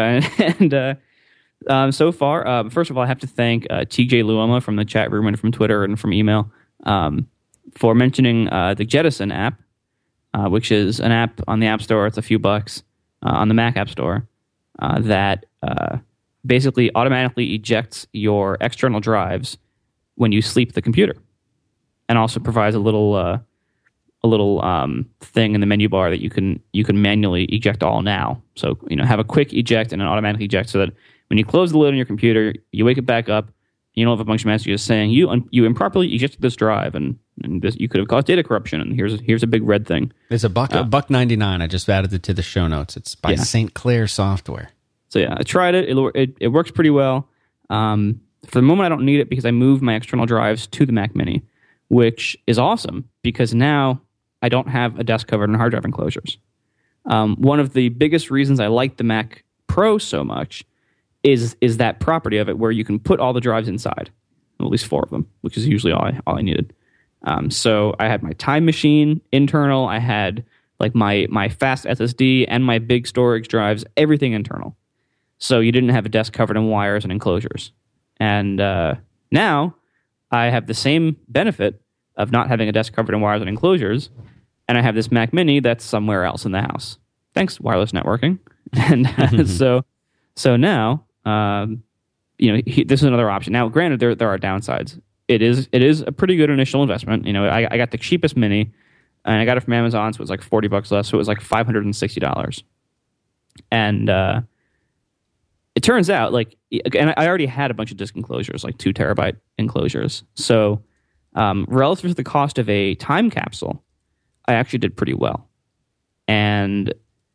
So far, first of all, I have to thank TJ Luoma from the chat room and from Twitter and from email for mentioning the Jettison app, which is an app on the App Store. It's a few bucks on the Mac App Store that basically automatically ejects your external drives when you sleep the computer, and also provides a little thing in the menu bar that you can manually eject all now. So have a quick eject and an automatic eject, so that when you close the lid on your computer, you wake it back up, you don't have a bunch of messages saying you improperly ejected this drive and this, you could have caused data corruption, and here's a big red thing. It's $1.99. I just added it to the show notes. It's by St. Clair Software. So I tried it. It works pretty well. For the moment, I don't need it because I moved my external drives to the Mac Mini, which is awesome because now I don't have a desk covered in hard drive enclosures. One of the biggest reasons I like the Mac Pro so much is that property of it, where you can put all the drives inside, at least 4 of them, which is usually all I needed. So I had my Time Machine internal. I had like my fast SSD and my big storage drives, everything internal. So you didn't have a desk covered in wires and enclosures. And now I have the same benefit of not having a desk covered in wires and enclosures, and I have this Mac Mini that's somewhere else in the house. Thanks, wireless networking. And so now, this is another option. Now, granted, there are downsides. It is a pretty good initial investment. I got the cheapest Mini, and I got it from Amazon, so it was like $40 less, so it was like $560. And it turns out, and I already had a bunch of disk enclosures, like 2 terabyte enclosures. So relative to the cost of a time capsule, I actually did pretty well. And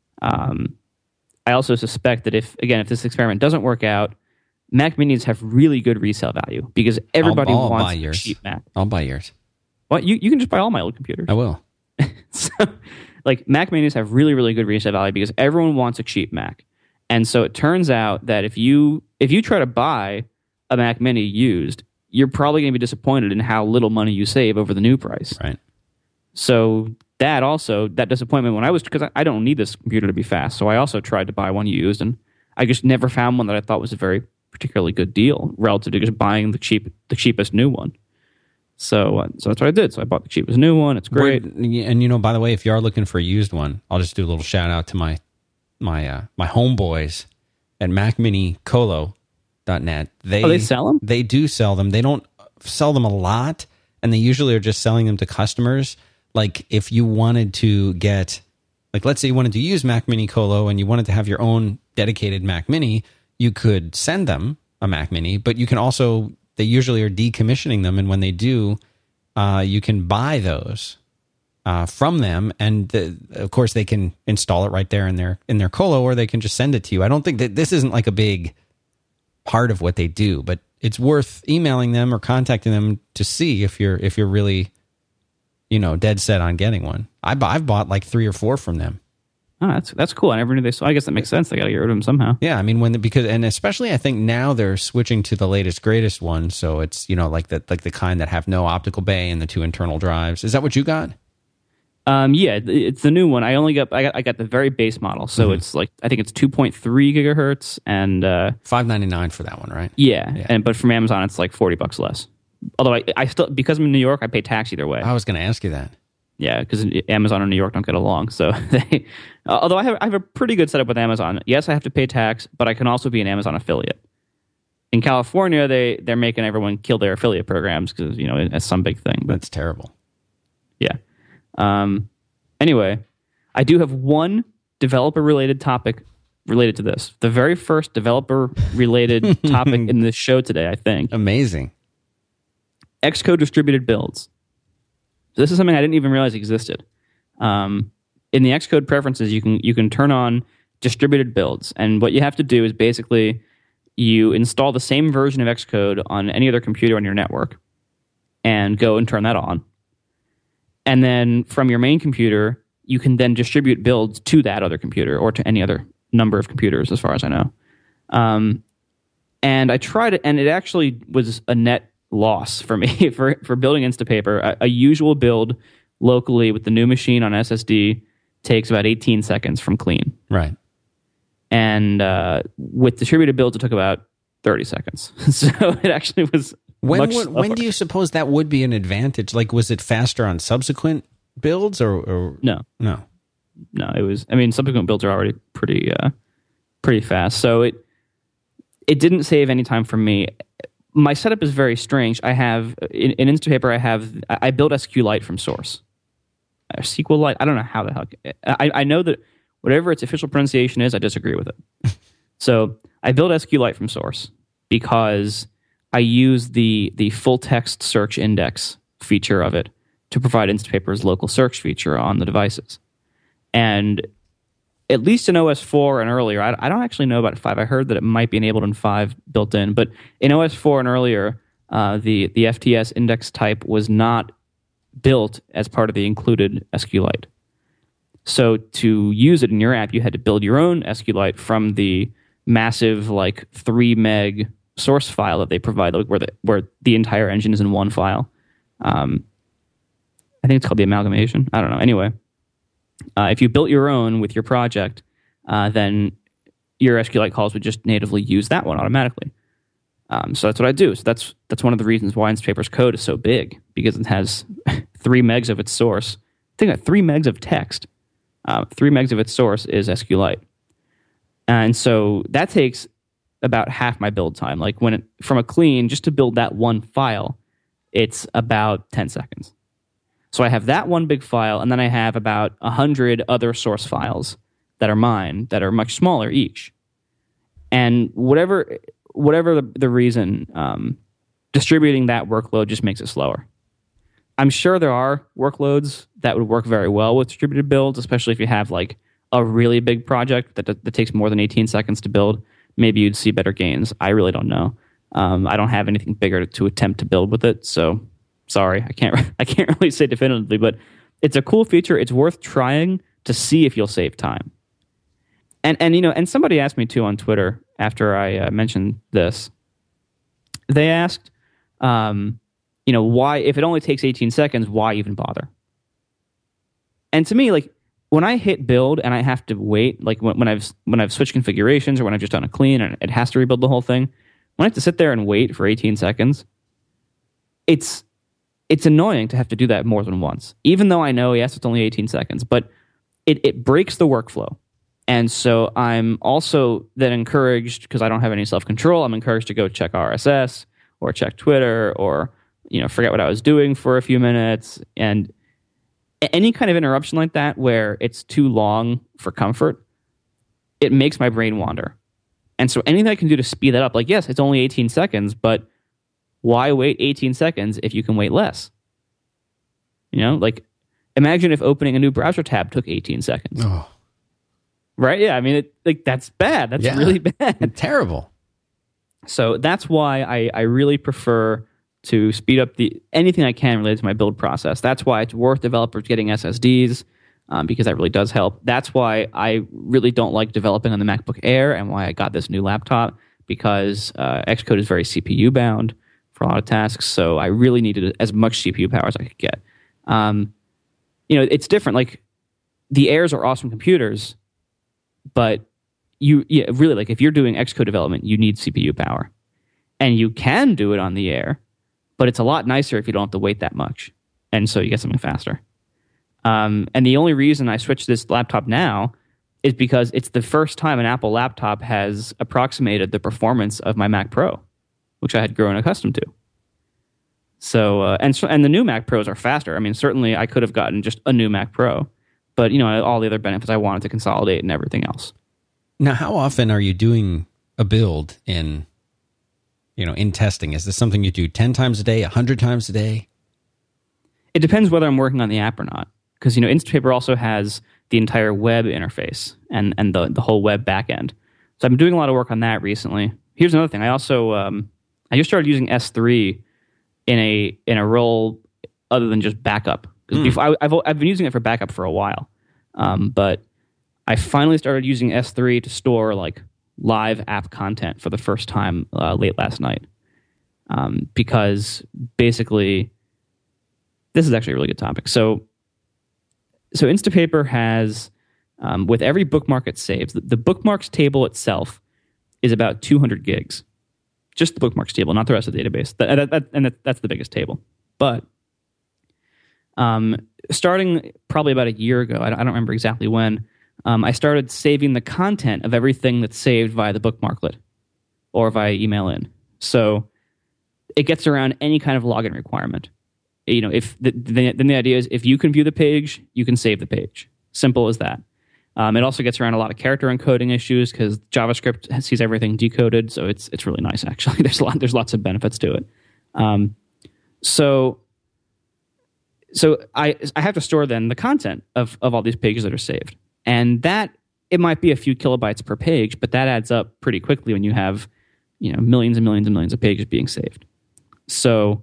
I also suspect that if this experiment doesn't work out, Mac Minis have really good resale value because everybody wants a cheap Mac. I'll buy yours. What? You can just buy all my old computers. I will. So, Mac Minis have really, really good resale value because everyone wants a cheap Mac. And so it turns out that if you try to buy a Mac Mini used, you're probably going to be disappointed in how little money you save over the new price. Right. So that disappointment because I don't need this computer to be fast. So I also tried to buy one used, and I just never found one that I thought was a very particularly good deal relative to just buying the cheapest new one. So that's what I did. So I bought the cheapest new one. It's great. And by the way, if you are looking for a used one, I'll just do a little shout out to my homeboys at MacMiniColo.net. They sell them? They do sell them. They don't sell them a lot, and they usually are just selling them to customers. Like if you wanted to get, like let's say you wanted to use Mac Mini Colo and you wanted to have your own dedicated Mac Mini, you could send them a Mac Mini, but you can also, they usually are decommissioning them, and when they do, you can buy those from them, and of course they can install it right there in their Colo, or they can just send it to you. I don't think that this isn't like a big part of what they do, but it's worth emailing them or contacting them to see if you're really, dead set on getting one. I've bought like 3 or 4 from them. Oh, that's cool. I never knew they saw. I guess that makes sense. They got to get rid of them somehow. Yeah, I mean and especially I think now they're switching to the latest greatest one. So it's like the kind that have no optical bay and the 2 internal drives. Is that what you got? Yeah, it's the new one. I got the very base model. So it's like I think it's 2.3 gigahertz and $599 for that one, right? Yeah. But from Amazon it's like $40 less. Although I still, because I'm in New York, I pay tax either way. I was going to ask you that. Yeah, because Amazon and New York don't get along. So although I have a pretty good setup with Amazon. Yes, I have to pay tax, but I can also be an Amazon affiliate. In California, they're making everyone kill their affiliate programs because it's some big thing. But that's terrible. Yeah. Anyway, I do have one developer-related topic related to this. The very first developer-related topic in this show today, I think. Amazing. Xcode distributed builds. So this is something I didn't even realize existed. In the Xcode preferences, you can turn on distributed builds, and what you have to do is basically you install the same version of Xcode on any other computer on your network, and go and turn that on. And then from your main computer, you can then distribute builds to that other computer or to any other number of computers, as far as I know. And I tried it, and it actually was a net loss for me for building Instapaper. A usual build locally with the new machine on SSD takes about 18 seconds from clean. Right. And with distributed builds, it took about 30 secons. So it actually was When do you suppose that would be an advantage? Like, was it faster on subsequent builds or? No. It was, subsequent builds are already pretty fast. So it didn't save any time for me. My setup is very strange. I have in Instapaper, I built SQLite from source. SQLite, I don't know how the hell. I know that whatever its official pronunciation is, I disagree with it. So I built SQLite from source because I use the full text search index feature of it to provide Instapaper's local search feature on the devices. And at least in OS 4 and earlier, I don't actually know about 5. I heard that it might be enabled in 5 built in, but in OS 4 and earlier, the FTS index type was not built as part of the included SQLite. So to use it in your app, you had to build your own SQLite from the massive 3 meg source file that they provide, where the entire engine is in one file. I think it's called the amalgamation. I don't know. Anyway, if you built your own with your project, then your SQLite calls would just natively use that one automatically. So that's what I do. So that's one of the reasons why Instapaper's code is so big, because it has 3 megs of its source. Think about 3 megs of text. 3 megs of its source is SQLite. And so that takes about half my build time. Like from a clean, just to build that one file, it's about 10 seconds. So I have that one big file, and then I have about 100 other source files that are mine, that are much smaller each. And whatever the reason, distributing that workload just makes it slower. I'm sure there are workloads that would work very well with distributed builds, especially if you have a really big project that takes more than 18 seconds to build. Maybe you'd see better gains. I really don't know. I don't have anything bigger to attempt to build with it, so sorry, I can't really say definitively. But it's a cool feature. It's worth trying to see if you'll save time. And somebody asked me too on Twitter after I mentioned this. They asked, why, if it only takes 18 seconds, why even bother? And to me, when I hit build and I have to wait, when I've switched configurations or when I've just done a clean and it has to rebuild the whole thing, when I have to sit there and wait for 18 seconds, it's annoying to have to do that more than once. Even though I know, yes, it's only 18 seconds, but it breaks the workflow. And so I'm also then encouraged, because I don't have any self-control, I'm encouraged to go check RSS or check Twitter or forget what I was doing for a few minutes. And any kind of interruption like that where it's too long for comfort, it makes my brain wander. And so anything I can do to speed that up, like, yes, it's only 18 seconds, but why wait 18 seconds if you can wait less? Like, imagine if opening a new browser tab took 18 seconds. Oh. Right? Yeah, I mean, that's bad. That's really bad. Terrible. So that's why I really prefer to speed up anything I can related to my build process. That's why it's worth developers getting SSDs, because that really does help. That's why I really don't like developing on the MacBook Air, and why I got this new laptop, because Xcode is very CPU bound for a lot of tasks. So I really needed as much CPU power as I could get. It's different. Like, the Airs are awesome computers, but really, like, if you're doing Xcode development, you need CPU power, and you can do it on the Air, but it's a lot nicer if you don't have to wait that much, and so you get something faster. And the only reason I switched this laptop now is because it's the first time an Apple laptop has approximated the performance of my Mac Pro, which I had grown accustomed to. So, and the new Mac Pros are faster. I mean, certainly I could have gotten just a new Mac Pro, but all the other benefits I wanted to consolidate and everything else. Now, how often are you doing a build in testing? Is this something you do 10 times a day, 100 times a day? It depends whether I'm working on the app or not. Because, Instapaper also has the entire web interface and the whole web backend. So I've been doing a lot of work on that recently. Here's another thing. I also, I just started using S3 in a role other than just backup. Because before I've been using it for backup for a while. But I finally started using S3 to store like live app content for the first time late last night. Because basically, this is actually a really good topic. So Instapaper has, with every bookmark it saves, the bookmarks table itself is about 200 gigs. Just the bookmarks table, not the rest of the database. That's the biggest table. But starting probably about a year ago, I don't remember exactly when, I started saving the content of everything that's saved via the bookmarklet or via email in. So it gets around any kind of login requirement. If then the idea is if you can view the page, you can save the page. Simple as that. It also gets around a lot of character encoding issues because JavaScript sees everything decoded, so it's really nice actually. There's lots of benefits to it. So I have to store then the content of all these pages that are saved, and that it might be a few kilobytes per page, but that adds up pretty quickly when you have millions and millions and millions of pages being saved. So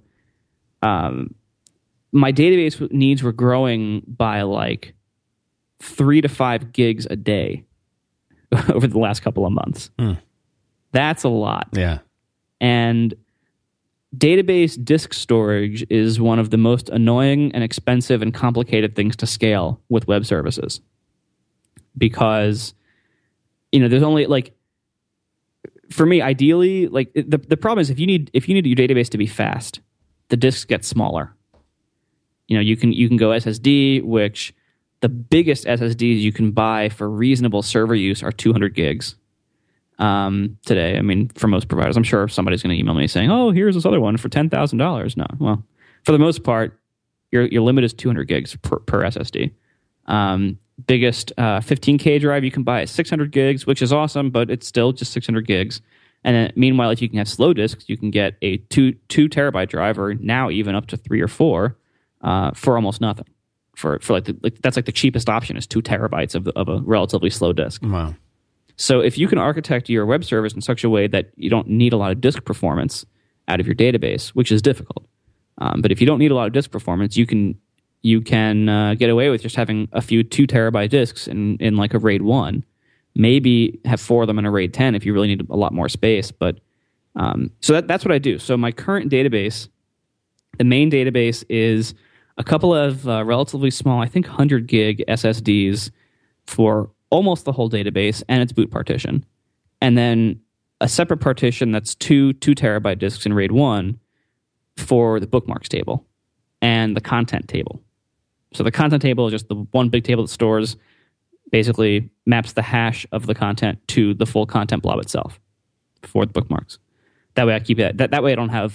my database needs were growing by like 3 to 5 gigs a day over the last couple of months. That's a lot. Yeah. And database disk storage is one of the most annoying and expensive and complicated things to scale with web services. Because, there's only like, for me, ideally, like the problem is if you need your database to be fast, the disks get smaller. You can go SSD, which the biggest SSDs you can buy for reasonable server use are 200 gigs today. I mean, for most providers, I'm sure somebody's going to email me saying, "Oh, here's this other one for $10,000." No, well, for the most part, your limit is 200 gigs per SSD. Biggest 15K drive you can buy is 600 gigs, which is awesome, but it's still just 600 gigs. And then, meanwhile, if you can have slow disks, you can get a 2 terabyte drive, or now even up to 3 or 4 for almost nothing. For that's like the cheapest option is 2 terabytes of a relatively slow disk. Wow. So if you can architect your web service in such a way that you don't need a lot of disk performance out of your database, which is difficult, but if you don't need a lot of disk performance, you can get away with just having a few 2 terabyte disks in like a RAID 1. Maybe have 4 of them in a RAID 10 if you really need a lot more space. But so that's what I do. So my current database, the main database is a couple of relatively small, I think 100 gig SSDs for almost the whole database and its boot partition. And then a separate partition that's 2 terabyte disks in RAID 1 for the bookmarks table and the content table. So the content table is just the one big table that stores, basically maps the hash of the content to the full content blob itself for the bookmarks. That way I keep it. That way I don't have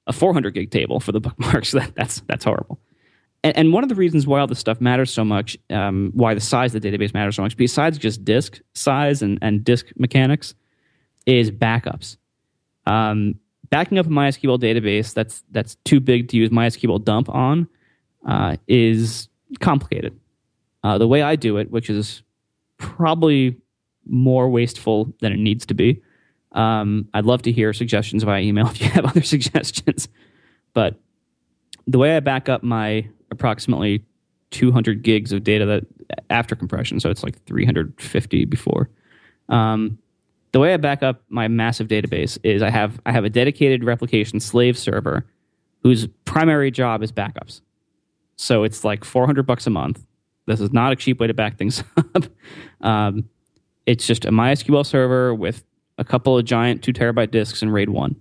a 400 gig table for the bookmarks. That's horrible. And one of the reasons why all this stuff matters so much, why the size of the database matters so much, besides just disk size and disk mechanics, is backups. Backing up a MySQL database that's too big to use MySQL dump on is complicated. The way I do it, which is probably more wasteful than it needs to be. I'd love to hear suggestions via email if you have other suggestions. But the way I back up my approximately 200 gigs of data that after compression, so it's like 350 before. The way I back up my massive database is I have a dedicated replication slave server whose primary job is backups. So it's like $400 a month. This is not a cheap way to back things up. It's just a MySQL server with a couple of giant 2 terabyte disks in RAID 1.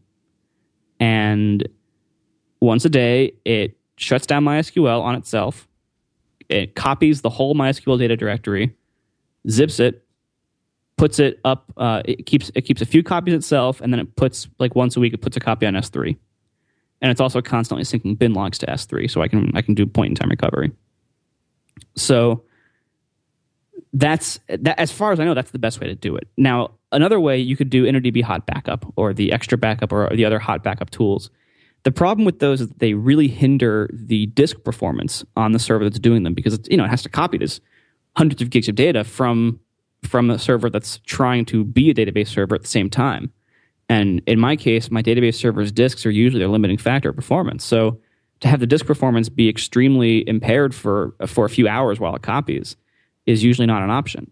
And once a day, it shuts down MySQL on itself. It copies the whole MySQL data directory, zips it, puts it up. It keeps a few copies itself, and then it puts, like once a week, it puts a copy on S3. And it's also constantly syncing bin logs to S3, so I can do point-in-time recovery. So that's as far as I know, that's the best way to do it. Now, another way you could do InnoDB Hot Backup or the Extra Backup or the other hot backup tools. The problem with those is that they really hinder the disk performance on the server that's doing them because it has to copy this hundreds of gigs of data from a server that's trying to be a database server at the same time. And in my case, my database server's disks are usually their limiting factor of performance. So to have the disk performance be extremely impaired for a few hours while it copies is usually not an option.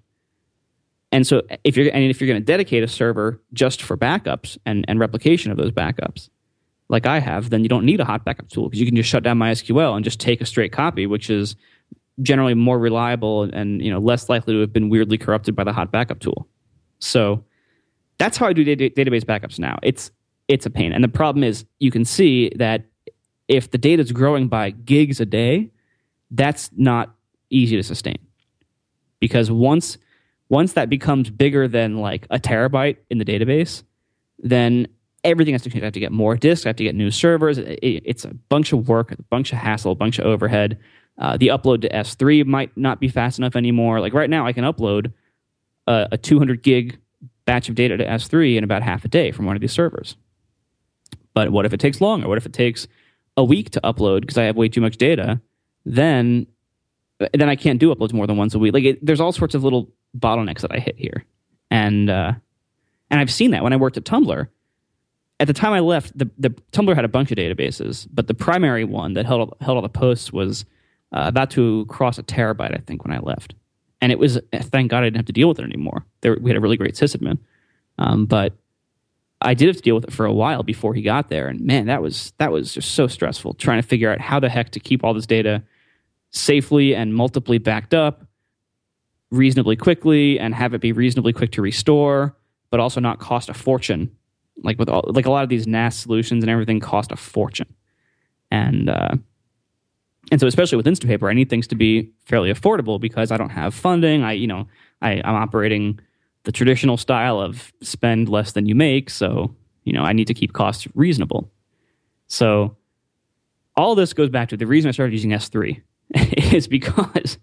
And so if you're going to dedicate a server just for backups and replication of those backups, like I have, then you don't need a hot backup tool because you can just shut down MySQL and just take a straight copy, which is generally more reliable and less likely to have been weirdly corrupted by the hot backup tool. So that's how I do database backups now. It's a pain. And the problem is you can see that if the data is growing by gigs a day, that's not easy to sustain. Because once that becomes bigger than like a terabyte in the database, then everything has to change. I have to get more disks. I have to get new servers. It's a bunch of work, a bunch of hassle, a bunch of overhead. The upload to S3 might not be fast enough anymore. Like right now, I can upload a 200 gig batch of data to S3 in about half a day from one of these servers. But what if it takes longer? What if it takes a week to upload because I have way too much data? Then I can't do uploads more than once a week. Like there's all sorts of little bottlenecks that I hit here, and I've seen that when I worked at Tumblr. At the time I left, the Tumblr had a bunch of databases, but the primary one that held all the posts was about to cross a terabyte, I think, when I left. And it was, thank God I didn't have to deal with it anymore. We had a really great sysadmin. But I did have to deal with it for a while before he got there. And man, that was just so stressful, trying to figure out how the heck to keep all this data safely and multiply backed up reasonably quickly and have it be reasonably quick to restore, but also not cost a fortune. Like a lot of these NAS solutions and everything cost a fortune. And so especially with Instapaper, I need things to be fairly affordable because I don't have funding. I'm operating the traditional style of spend less than you make. So, I need to keep costs reasonable. So all this goes back to the reason I started using S3 is because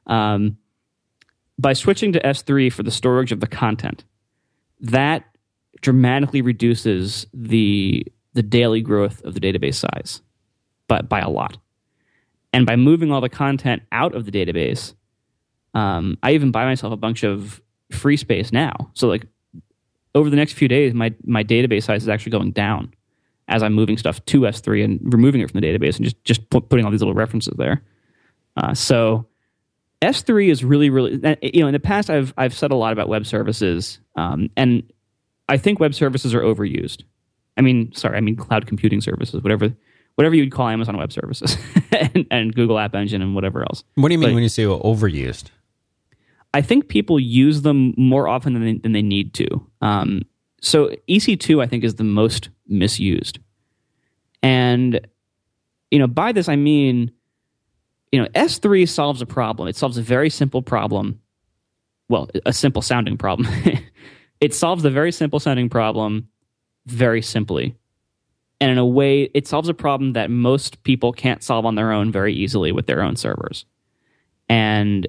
by switching to S3 for the storage of the content, that dramatically reduces the daily growth of the database size by a lot. And by moving all the content out of the database, I even buy myself a bunch of free space now. So like over the next few days, my database size is actually going down as I'm moving stuff to S3 and removing it from the database and just putting all these little references there. So S3 is really, really, in the past I've said a lot about web services, and I think web services are overused. I mean cloud computing services, whatever you'd call Amazon Web Services and Google App Engine and whatever else. What do you mean when you say overused? I think people use them more often than they need to. So EC2, I think, is the most misused. And, by this I mean, S3 solves a problem. It solves a very simple problem. Well, a simple sounding problem. It solves the very simple sounding problem very simply. And in a way, it solves a problem that most people can't solve on their own very easily with their own servers. And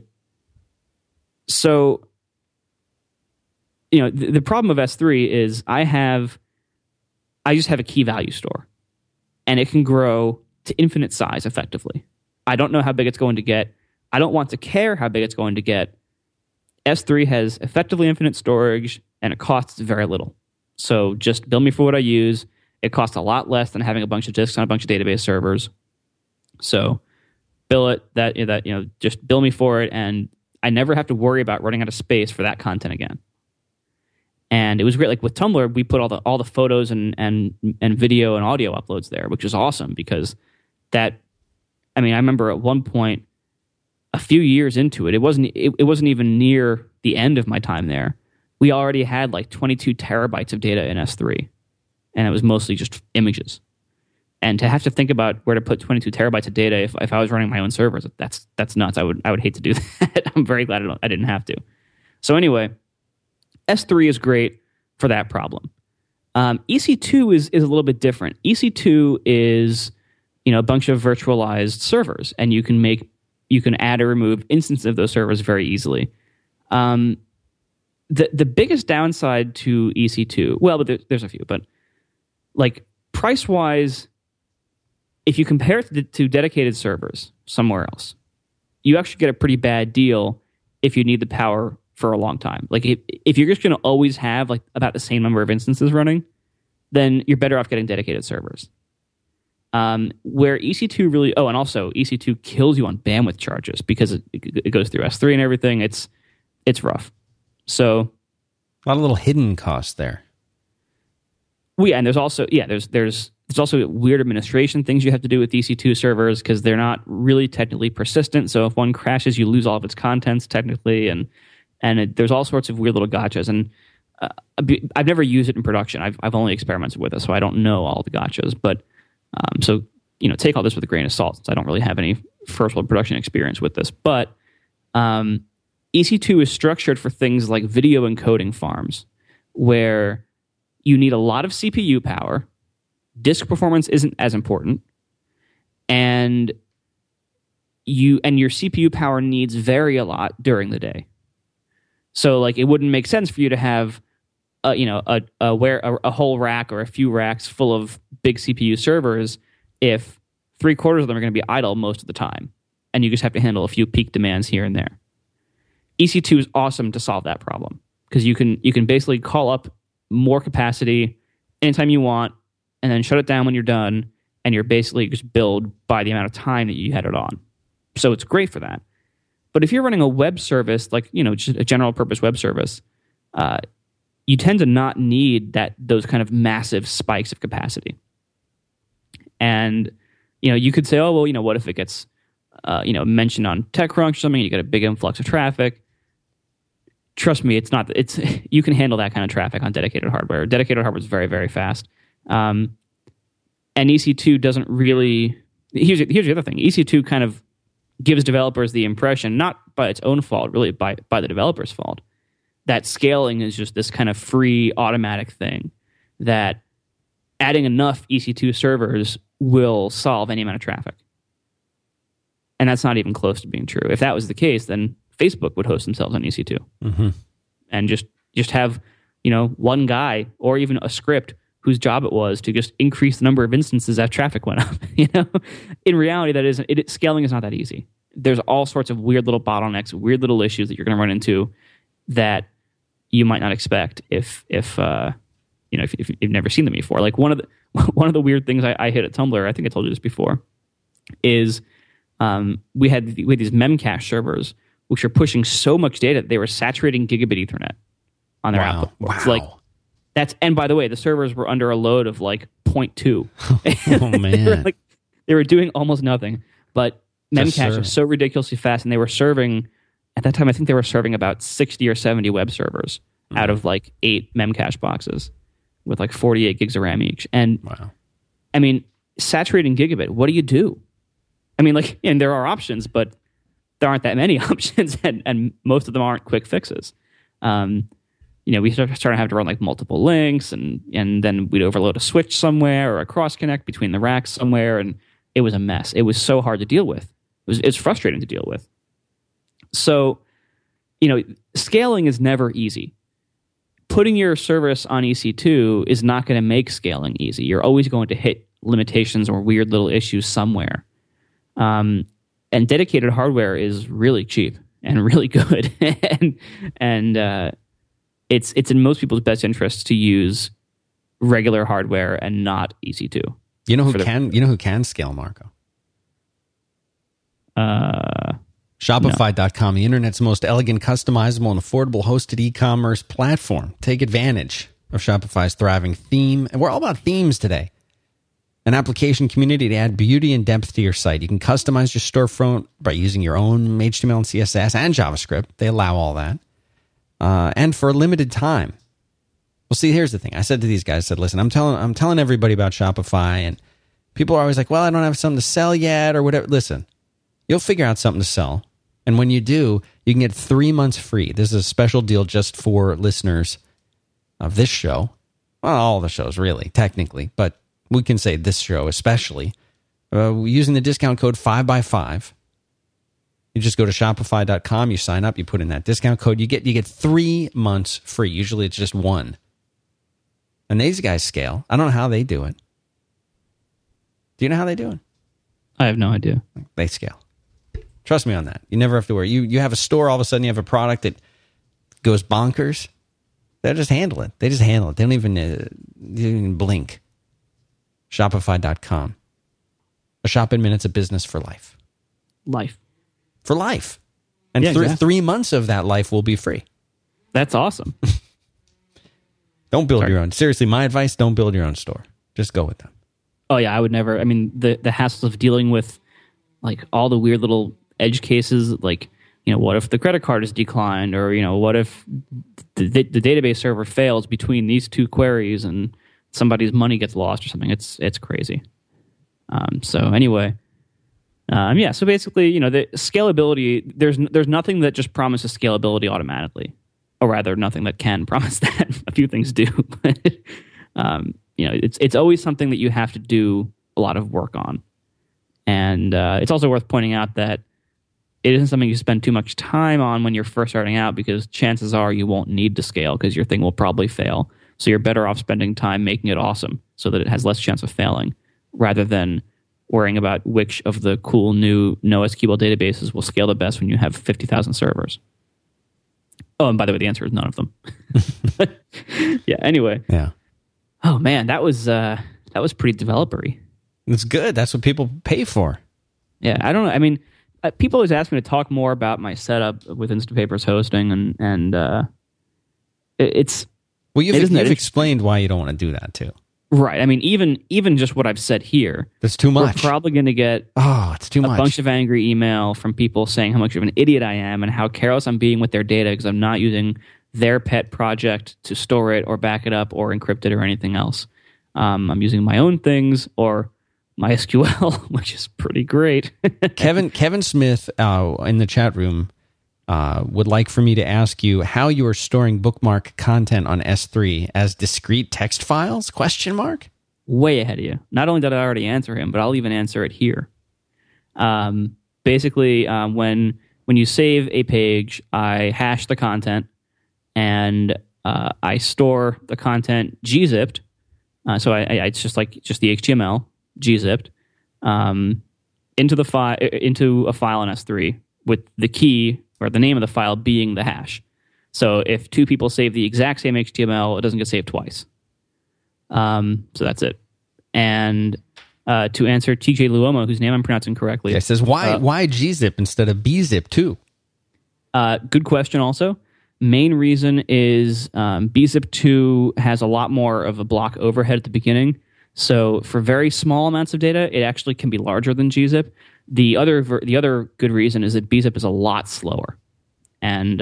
so, the problem of S3 is I just have a key value store, and it can grow to infinite size effectively. I don't know how big it's going to get. I don't want to care how big it's going to get. S3 has effectively infinite storage, and it costs very little. So just bill me for what I use. It costs a lot less than having a bunch of disks on a bunch of database servers. So bill it, just bill me for it, and I never have to worry about running out of space for that content again. And it was great. Like with Tumblr, we put all the photos and video and audio uploads there, which was awesome because I remember at one point, a few years into it, it wasn't even near the end of my time there. We already had like 22 terabytes of data in S3, and it was mostly just images. And to have to think about where to put 22 terabytes of data if I was running my own servers, that's nuts. I would hate to do that. I'm very glad I didn't have to. So anyway, S3 is great for that problem. EC2 is a little bit different. EC2 is a bunch of virtualized servers, and you can add or remove instances of those servers very easily. The biggest downside to EC2, well, but there's a few, but like price-wise, if you compare it to dedicated servers somewhere else, you actually get a pretty bad deal if you need the power for a long time. Like if you're just going to always have like about the same number of instances running, then you're better off getting dedicated servers. Where EC2 really, and also EC2 kills you on bandwidth charges because it goes through S3 and everything. It's rough. So a lot of little hidden costs there. Well, yeah, and there's also there's also weird administration things you have to do with EC2 servers because they're not really technically persistent. So if one crashes, you lose all of its contents technically, and there's all sorts of weird little gotchas. And I've never used it in production. I've only experimented with it, so I don't know all the gotchas. But so take all this with a grain of salt, since I don't really have any first world production experience with this. But EC2 is structured for things like video encoding farms, where you need a lot of CPU power. Disk performance isn't as important, and your CPU power needs vary a lot during the day. So, like, it wouldn't make sense for you to have, a whole rack or a few racks full of big CPU servers if 3/4 of them are going to be idle most of the time, and you just have to handle a few peak demands here and there. EC2 is awesome to solve that problem because you can basically call up more capacity anytime you want, and then shut it down when you're done, and you're basically just billed by the amount of time that you had it on. So it's great for that. But if you're running a web service, like just a general purpose web service, you tend to not need those kind of massive spikes of capacity. And you could say, oh well, what if it gets mentioned on TechCrunch or something? You get a big influx of traffic. Trust me, it's you can handle that kind of traffic on dedicated hardware. Dedicated hardware is very, very fast. And EC2 doesn't really. Here's the other thing. EC2 kind of gives developers the impression, not by its own fault, really by the developer's fault, that scaling is just this kind of free automatic thing, that adding enough EC2 servers will solve any amount of traffic. And that's not even close to being true. If that was the case, then Facebook would host themselves on EC2 and just have one guy or even a script whose job it was to just increase the number of instances as traffic went up. In reality, scaling is not that easy. There's all sorts of weird little bottlenecks, weird little issues that you're going to run into that you might not expect if you've never seen them before. Like one of the weird things I hit at Tumblr, I think I told you this before, is we had these Memcache servers which are pushing so much data that they were saturating gigabit Ethernet on their output. Wow. And by the way, the servers were under a load of like 0.2. Oh man. they were doing almost nothing. But Memcache was so ridiculously fast, and they were serving, at that time I think they were serving about 60 or 70 web servers out of like 8 Memcache boxes with like 48 gigs of RAM each. And I mean, saturating gigabit, what do you do? I mean, and there are options, but there aren't that many options, and most of them aren't quick fixes. we started to have to run like multiple links, and then we'd overload a switch somewhere or a cross connect between the racks somewhere, and it was a mess. It was so hard to deal with. It's frustrating to deal with. So, scaling is never easy. Putting your service on EC2 is not going to make scaling easy. You're always going to hit limitations or weird little issues somewhere. And dedicated hardware is really cheap and really good, and it's in most people's best interest to use regular hardware and not EC2. You know who can scale, Marco? Shopify.com, the internet's most elegant, customizable, and affordable hosted e-commerce platform. Take advantage of Shopify's thriving theme. And we're all about themes today. An application community to add beauty and depth to your site. You can customize your storefront by using your own HTML and CSS and JavaScript. They allow all that. And for a limited time. Well, see, here's the thing. I said to these guys, listen, I'm telling everybody about Shopify, and people are always like, well, I don't have something to sell yet or whatever. Listen, you'll figure out something to sell. And when you do, you can get 3 months free. This is a special deal just for listeners of this show. Well, all the shows, really, technically. But we can say this show especially. Using the discount code 5x5. You just go to Shopify.com, you sign up, you put in that discount code. You get 3 months free. Usually it's just one. And these guys scale. I don't know how they do it. Do you know how they do it? I have no idea. They scale. Trust me on that. You never have to worry. You have a store, all of a sudden you have a product that goes bonkers. They'll just handle it. They just handle it. They don't even blink. Shopify.com. A shop in minutes, a business for life. For life. And exactly. 3 months of that life will be free. That's awesome. Don't build your own. Seriously, my advice, don't build your own store. Just go with them. Oh, yeah, I would never. I mean, the hassles of dealing with like all the weird little edge cases, like, what if the credit card is declined, or, what if the database server fails between these two queries and somebody's money gets lost or something. It's crazy. So anyway, so basically, the scalability, there's nothing that just promises scalability automatically, or rather nothing that can promise that. A few things do. It's always something that you have to do a lot of work on. And it's also worth pointing out that it isn't something you spend too much time on when you're first starting out, because chances are you won't need to scale because your thing will probably fail. So you're better off spending time making it awesome so that it has less chance of failing, rather than worrying about which of the cool new NoSQL databases will scale the best when you have 50,000 servers. Oh, and by the way, the answer is none of them. Yeah, anyway. Yeah. Oh, man, that was pretty developer-y. It's good. That's what people pay for. Yeah, I don't know. I mean, people always ask me to talk more about my setup with Instapaper's hosting, and it's... Well, you've explained why you don't want to do that, too. Right. I mean, even just what I've said here... That's too much. We're probably going to get it's too much. A bunch of angry email from people saying how much of an idiot I am and how careless I'm being with their data because I'm not using their pet project to store it or back it up or encrypt it or anything else. I'm using my own things or MySQL, which is pretty great. Kevin Smith in the chat room would like for me to ask you how you are storing bookmark content on S3 as discrete text files? ? Way ahead of you. Not only did I already answer him, but I'll even answer it here. Basically, when you save a page, I hash the content and I store the content gzipped. So it's just the HTML gzipped into a file in S3 with the key or the name of the file being the hash. So if two people save the exact same HTML, it doesn't get saved twice. So that's it. And to answer TJ Luomo, whose name I'm pronouncing correctly, it says why gzip instead of bzip too? Good question. Also, main reason is bzip2 has a lot more of a block overhead at the beginning. So for very small amounts of data, it actually can be larger than gzip. The other good reason is that bzip is a lot slower, and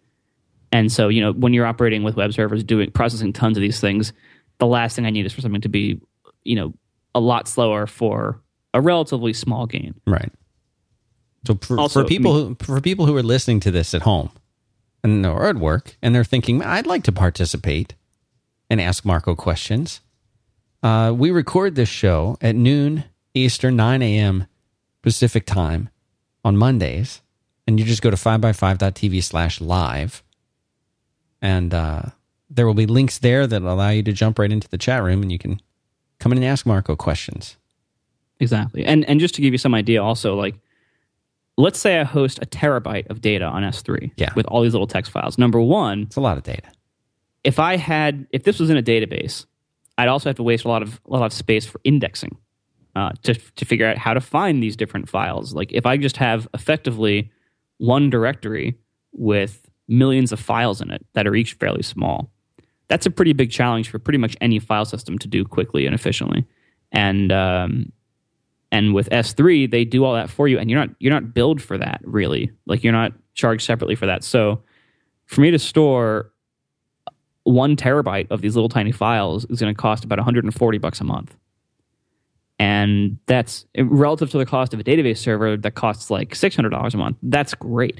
so when you're operating with web servers processing tons of these things, the last thing I need is for something to be a lot slower for a relatively small gain. Right. So for people who are listening to this at home, or at work, and they're thinking, I'd like to participate and ask Marco questions. We record this show at noon Eastern, 9 a.m. Pacific time on Mondays, and you just go to 5by5.tv/live, and there will be links there that allow you to jump right into the chat room, and you can come in and ask Marco questions. Exactly. And just to give you some idea also, like, let's say I host a terabyte of data on S3 with all these little text files. Number one, it's a lot of data. If this was in a database, I'd also have to waste a lot of space for indexing to figure out how to find these different files. Like, if I just have effectively one directory with millions of files in it that are each fairly small, that's a pretty big challenge for pretty much any file system to do quickly and efficiently. And with S3, they do all that for you, and you're not billed for that, really. Like, you're not charged separately for that. So for me to store 1 terabyte of these little tiny files is going to cost about $140 a month. And that's relative to the cost of a database server that costs like $600 a month. That's great.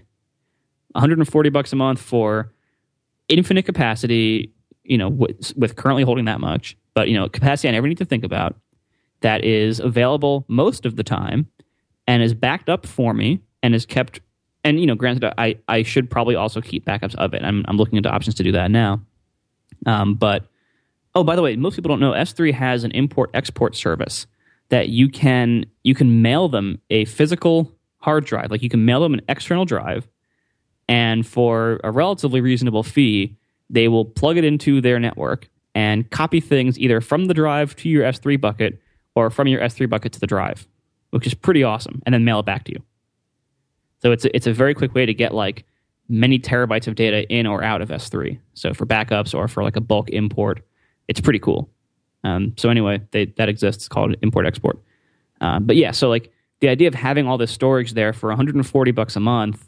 $140 a month for infinite capacity, with currently holding that much, but, capacity I never need to think about, that is available most of the time and is backed up for me and is kept. And, granted, I should probably also keep backups of it. I'm looking into options to do that now. But, by the way, most people don't know S3 has an import-export service that you can mail them a physical hard drive. Like, you can mail them an external drive, and for a relatively reasonable fee, they will plug it into their network and copy things either from the drive to your S3 bucket or from your S3 bucket to the drive, which is pretty awesome, and then mail it back to you. So it's a very quick way to get like many terabytes of data in or out of S3. So for backups or for like a bulk import, it's pretty cool. So anyway, that exists, called import-export. But yeah, so like the idea of having all this storage there for $140 a month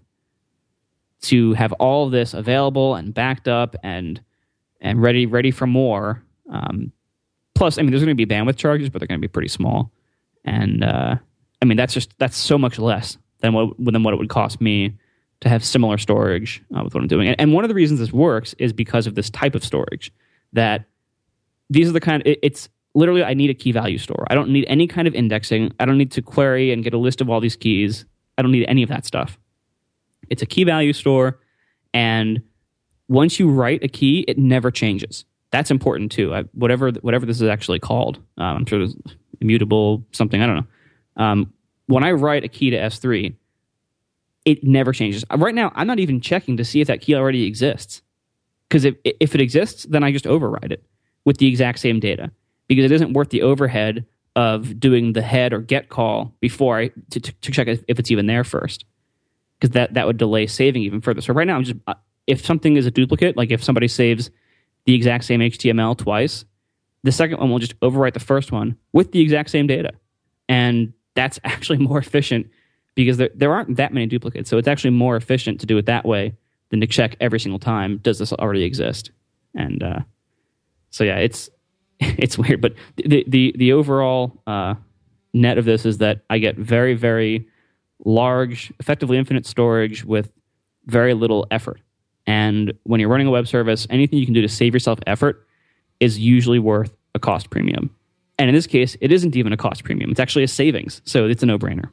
to have all of this available and backed up and ready for more. Plus, there's going to be bandwidth charges, but they're going to be pretty small. And that's so much less than what it would cost me to have similar storage with what I'm doing. And one of the reasons this works is because of this type of storage. That these are the kind. It's literally, I need a key value store. I don't need any kind of indexing. I don't need to query and get a list of all these keys. I don't need any of that stuff. It's a key value store, and once you write a key, it never changes. That's important too. Whatever this is actually called, I'm sure there's immutable something. I don't know. When I write a key to S3, it never changes. Right now, I'm not even checking to see if that key already exists, because if it exists, then I just override it with the exact same data, because it isn't worth the overhead of doing the head or get call before to check if it's even there first, because that would delay saving even further. So right now, I'm just if something is a duplicate, like if somebody saves the exact same HTML twice, the second one will just overwrite the first one with the exact same data. And that's actually more efficient because there aren't that many duplicates. So it's actually more efficient to do it that way than to check every single time, does this already exist? And so yeah, it's weird. But the overall net of this is that I get very, very large, effectively infinite storage with very little effort. And when you're running a web service, anything you can do to save yourself effort is usually worth a cost premium. And in this case, it isn't even a cost premium. It's actually a savings. So it's a no-brainer.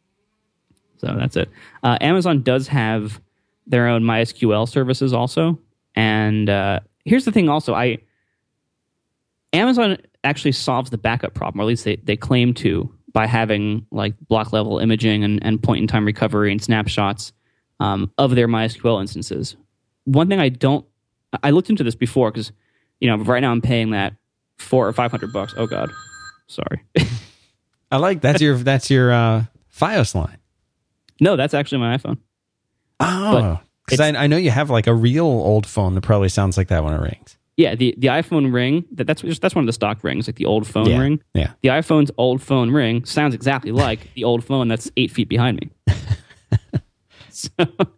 So that's it. Amazon does have their own MySQL services also. And here's the thing also. Amazon actually solves the backup problem, or at least they claim to, by having like block-level imaging and point-in-time recovery and snapshots of their MySQL instances. One thing I looked into this before because, right now I'm paying that $400 or $500. Oh God, sorry. I like that's your Fios line. No, that's actually my iPhone. Oh, because I know you have like a real old phone that probably sounds like that when it rings. Yeah, the iPhone ring, that's one of the stock rings, like the old phone ring. Yeah. The iPhone's old phone ring sounds exactly like the old phone that's 8 feet behind me. So,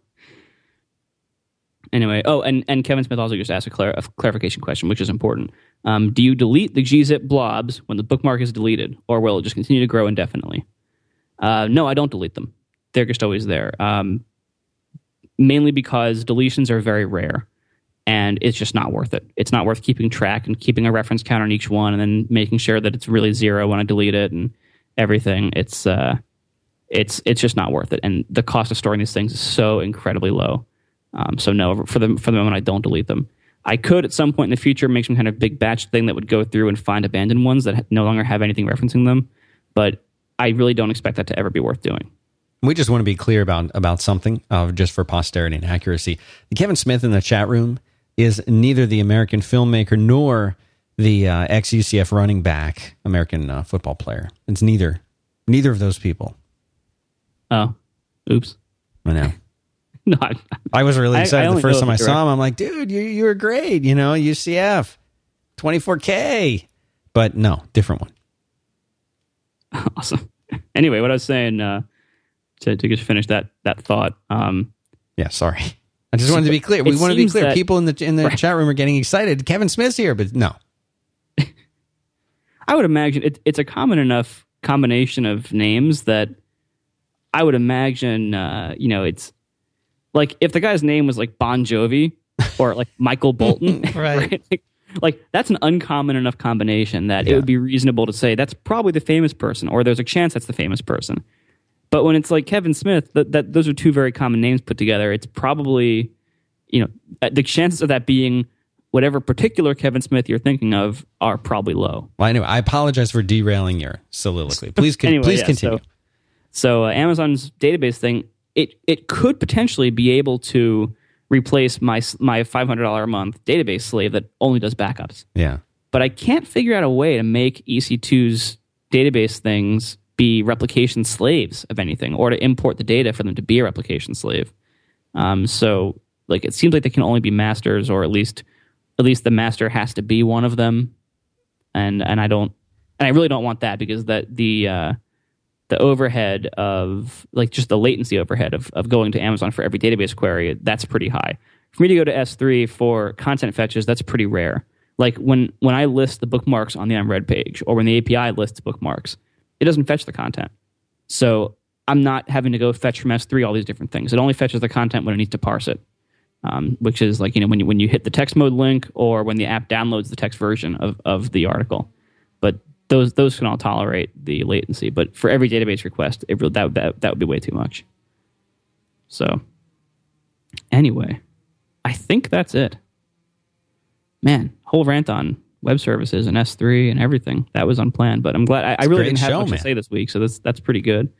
anyway, and Kevin Smith also just asked a clarification question, which is important. Do you delete the gzip blobs when the bookmark is deleted, or will it just continue to grow indefinitely? No, I don't delete them. They're just always there. mainly because deletions are very rare. And it's just not worth it. It's not worth keeping track and keeping a reference count on each one and then making sure that it's really 0 when I delete it and everything. It's just not worth it. And the cost of storing these things is so incredibly low. So no, for the moment I don't delete them. I could at some point in the future make some kind of big batch thing that would go through and find abandoned ones that no longer have anything referencing them. But I really don't expect that to ever be worth doing. We just want to be clear about something, just for posterity and accuracy. Kevin Smith in the chat room is neither the American filmmaker nor the ex-UCF running back, American football player. It's neither of those people. Oh, oops. I know. No, I was really excited the first time I saw him. I'm like, dude, you were great. UCF, 24K. But no, different one. Awesome. Anyway, what I was saying, to just finish that thought. Yeah, sorry. I just wanted to be clear. We want to be clear. That, people in the right. Chat room are getting excited. Kevin Smith's here, but no. I would imagine it's a common enough combination of names that I would imagine, it's like if the guy's name was like Bon Jovi or like Michael Bolton, right? Like that's an uncommon enough combination that it would be reasonable to say that's probably the famous person, or there's a chance that's the famous person. But when it's like Kevin Smith, that those are two very common names put together. It's probably, the chances of that being whatever particular Kevin Smith you're thinking of are probably low. Well, anyway, I apologize for derailing your soliloquy. Please continue. So Amazon's database thing, it could potentially be able to replace my $500 a month database slave that only does backups. Yeah. But I can't figure out a way to make EC2's database things be replication slaves of anything, or to import the data for them to be a replication slave. So like it seems like they can only be masters, or at least the master has to be one of them. And I really don't want that, because the overhead of like just the latency overhead of going to Amazon for every database query, that's pretty high. For me to go to S3 for content fetches, that's pretty rare. Like when I list the bookmarks on the unread page, or when the API lists bookmarks, it doesn't fetch the content. So I'm not having to go fetch from S3 all these different things. It only fetches the content when it needs to parse it, which is like, when you hit the text mode link, or when the app downloads the text version of the article. But those can all tolerate the latency. But for every database request, that would be way too much. So anyway, I think that's it. Man, whole rant on web services and S3 and everything. That was unplanned, but I'm glad. I really didn't have much to say this week, so that's pretty good.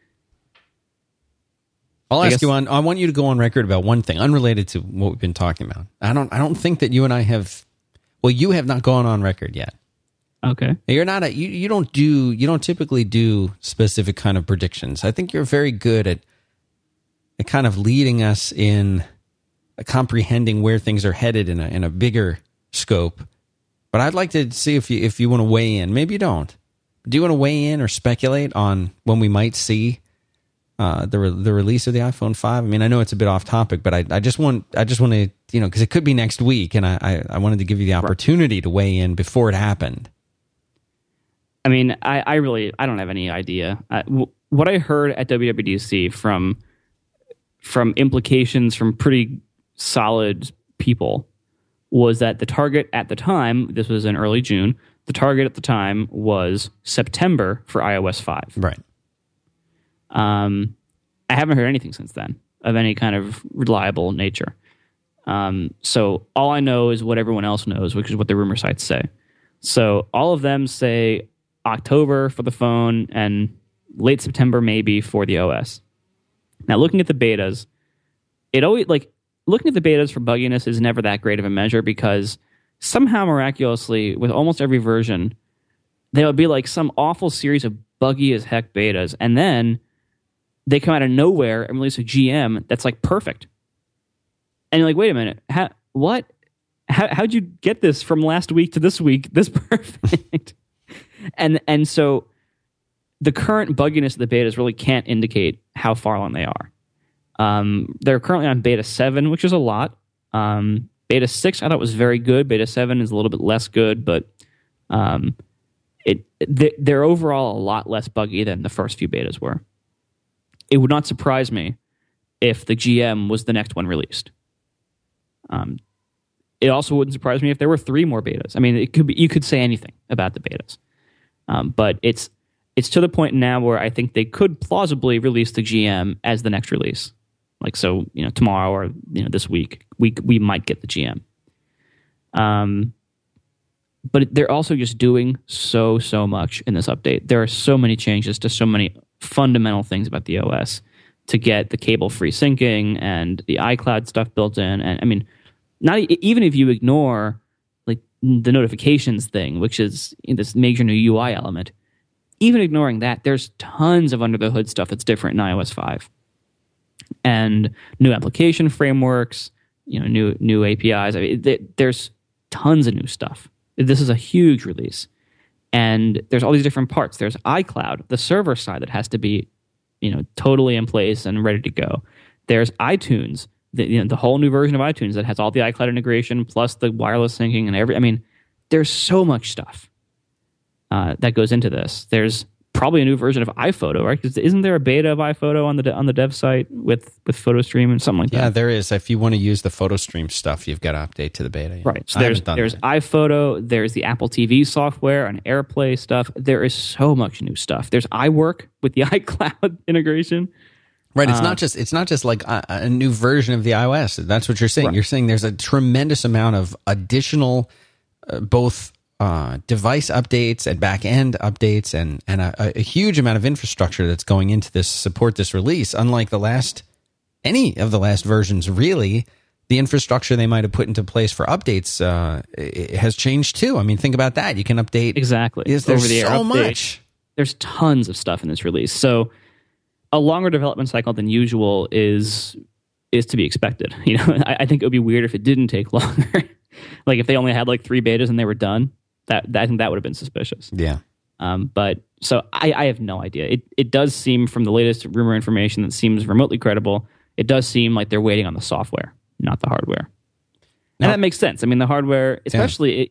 I'll ask you on. I want you to go on record about one thing unrelated to what we've been talking about. I don't think that you and I have. Well, you have not gone on record yet. Okay. You're not. You don't typically do specific kind of predictions. I think you're very good at kind of leading us in comprehending where things are headed in a bigger scope. But I'd like to see if you want to weigh in. Maybe you don't. Do you want to weigh in or speculate on when we might see the release of the iPhone 5? I mean, I know it's a bit off topic, but I just want to, because it could be next week, and I wanted to give you the opportunity to weigh in before it happened. I mean, I don't have any idea. What I heard at WWDC from implications from pretty solid people was that the target at the time, this was in early June, the target at the time was September for iOS 5. Right. I haven't heard anything since then of any kind of reliable nature. So all I know is what everyone else knows, which is what the rumor sites say. So all of them say October for the phone and late September maybe for the OS. Now, looking at the betas, looking at the betas for bugginess is never that great of a measure, because somehow miraculously, with almost every version, there will be like some awful series of buggy as heck betas, and then they come out of nowhere and release a GM that's like perfect. And you're like, wait a minute, what? How'd you get this from last week to this week this perfect? and so the current bugginess of the betas really can't indicate how far along they are. They're currently on beta 7, which is a lot. Beta 6 I thought was very good. Beta 7 is a little bit less good, but they're overall a lot less buggy than the first few betas were. It would not surprise me if the GM was the next one released. It also wouldn't surprise me if there were 3 more betas. I mean, it could be, you could say anything about the betas, but it's to the point now where I think they could plausibly release the GM as the next release. Like, so, tomorrow or this week, we might get the GM. But they're also just doing so much in this update. There are so many changes to so many fundamental things about the OS to get the cable-free syncing and the iCloud stuff built in. And I mean, not even if you ignore like the notifications thing, which is this major new UI element, even ignoring that, there's tons of under-the-hood stuff that's different in iOS 5. And new application frameworks, new APIs. I mean, there's tons of new stuff. This is a huge release. And there's all these different parts. There's iCloud, the server side that has to be, totally in place and ready to go. There's iTunes, the whole new version of iTunes that has all the iCloud integration plus the wireless syncing and there's so much stuff that goes into this. There's probably a new version of iPhoto, right? Because isn't there a beta of iPhoto on the dev site with PhotoStream and something like that? Yeah, there is. If you want to use the PhotoStream stuff, you've got to update to the beta. Yeah. Right. So there's iPhoto, there's the Apple TV software and AirPlay stuff. There is so much new stuff. There's iWork with the iCloud integration. Right. It's not just like a new version of the iOS. That's what you're saying. Right. You're saying there's a tremendous amount of additional both device updates and back-end updates and a huge amount of infrastructure that's going into support this release. Unlike any of the last versions, really, the infrastructure they might have put into place for updates it has changed too. I mean, think about that. You can update. Exactly. There's so much. There's tons of stuff in this release. So a longer development cycle than usual is to be expected. I think it would be weird if it didn't take longer. Like if they only had like 3 betas and they were done. I think that would have been suspicious. Yeah. But so I have no idea. It does seem from the latest rumor information that seems remotely credible, it does seem like they're waiting on the software, not the hardware. And that makes sense. I mean, the hardware, especially,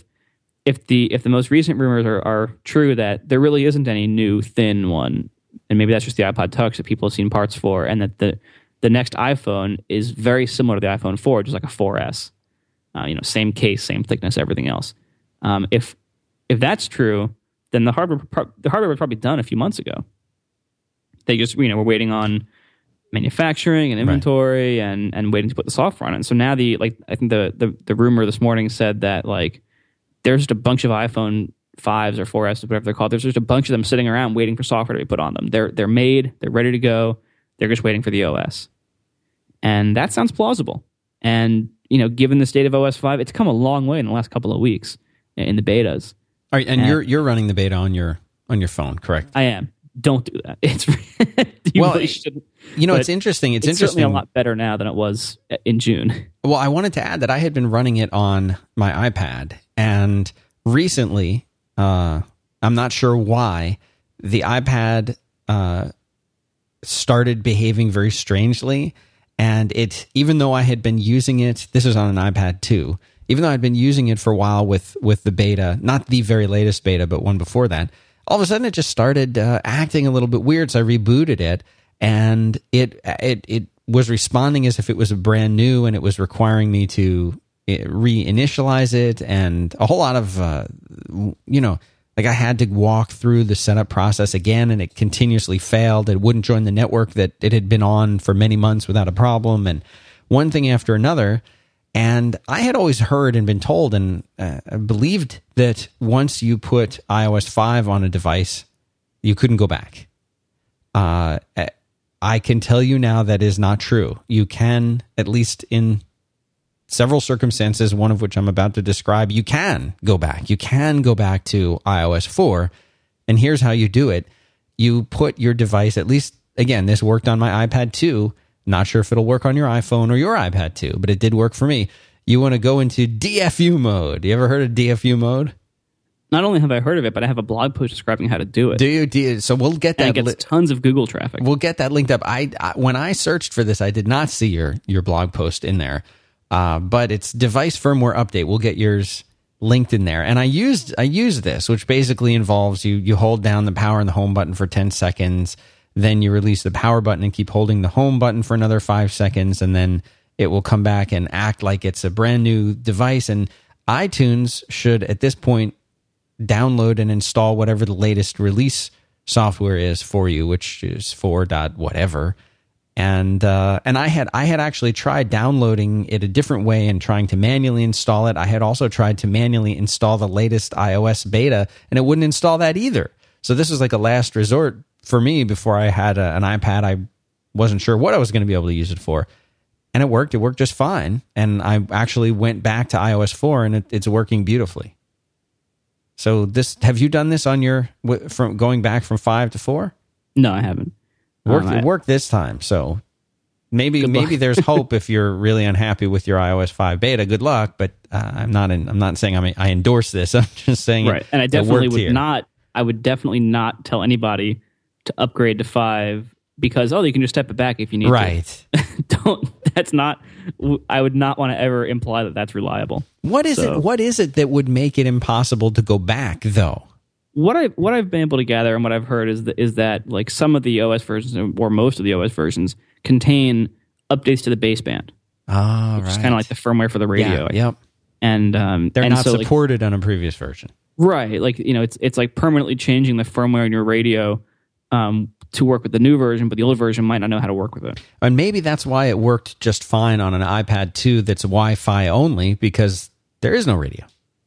if the most recent rumors are true that there really isn't any new thin one, and maybe that's just the iPod Touch that people have seen parts for, and that the next iPhone is very similar to the iPhone 4, just like a 4S. Same case, same thickness, everything else. If that's true, then the hardware was probably done a few months ago. They just were waiting on manufacturing and inventory and waiting to put the software on it. And so now I think the rumor this morning said that like there's just a bunch of iPhone 5s or 4S, whatever they're called. There's just a bunch of them sitting around waiting for software to be put on them. They're made, they're ready to go. They're just waiting for the OS, and that sounds plausible. And given the state of OS 5, it's come a long way in the last couple of weeks in the betas. All right, and you're running the beta on your phone, correct? I am. Don't do that. It's really shouldn't. It's interesting. It's interesting. Certainly a lot better now than it was in June. Well, I wanted to add that I had been running it on my iPad, and recently, I'm not sure why, the iPad started behaving very strangely, and even though I had been using it, this was on an iPad 2. Even though I'd been using it for a while with the beta, not the very latest beta, but one before that, all of a sudden it just started acting a little bit weird. So I rebooted it, and it was responding as if it was a brand new, and it was requiring me to reinitialize it, and a whole lot of like I had to walk through the setup process again, and it continuously failed. It wouldn't join the network that it had been on for many months without a problem, and one thing after another. And I had always heard and been told and believed that once you put iOS 5 on a device, you couldn't go back. I can tell you now that is not true. You can, at least in several circumstances, one of which I'm about to describe, you can go back. You can go back to iOS 4. And here's how you do it. You put your device, at least, again, this worked on my iPad 2. Not sure if it'll work on your iPhone or your iPad 2, but it did work for me. You want to go into DFU mode. You ever heard of DFU mode? Not only have I heard of it, but I have a blog post describing how to do it. Do you? So we'll get that. And it gets tons of Google traffic. We'll get that linked up. I when I searched for this, I did not see your blog post in there, but it's device firmware update. We'll get yours linked in there. And I used this, which basically involves you hold down the power and the home button for 10 seconds. then you release the power button and keep holding the home button for another 5 seconds, and then it will come back and act like it's a brand new device. And iTunes should, at this point, download and install whatever the latest release software is for you, which is 4. whatever. And I had actually tried downloading it a different way and trying to manually install it. I had also tried to manually install the latest iOS beta, and it wouldn't install that either. So this was like a last resort for me before I had an iPad. I wasn't sure what I was going to be able to use it for. And it worked. It worked just fine. And I actually went back to iOS 4, and it's working beautifully. So have you done this on from going back from 5 to 4? No, I haven't. It worked this time. So maybe there's hope if you're really unhappy with your iOS 5 beta. Good luck. But I'm not saying I endorse this. I'm just saying right. And I definitely would not. I would definitely not tell anybody to upgrade to 5 because you can just step it back if you need right. to. That's not. I would not want to ever imply that that's reliable. What is it that would make it impossible to go back though? What I've been able to gather and what I've heard is that like some of the OS versions or most of the OS versions contain updates to the baseband. Ah, which is kind of like the firmware for the radio. Yeah, yep. And they're not supported on a previous version. Right. Like, it's like permanently changing the firmware in your radio to work with the new version, but the old version might not know how to work with it. And maybe that's why it worked just fine on an iPad 2 that's Wi-Fi only, because there is no radio.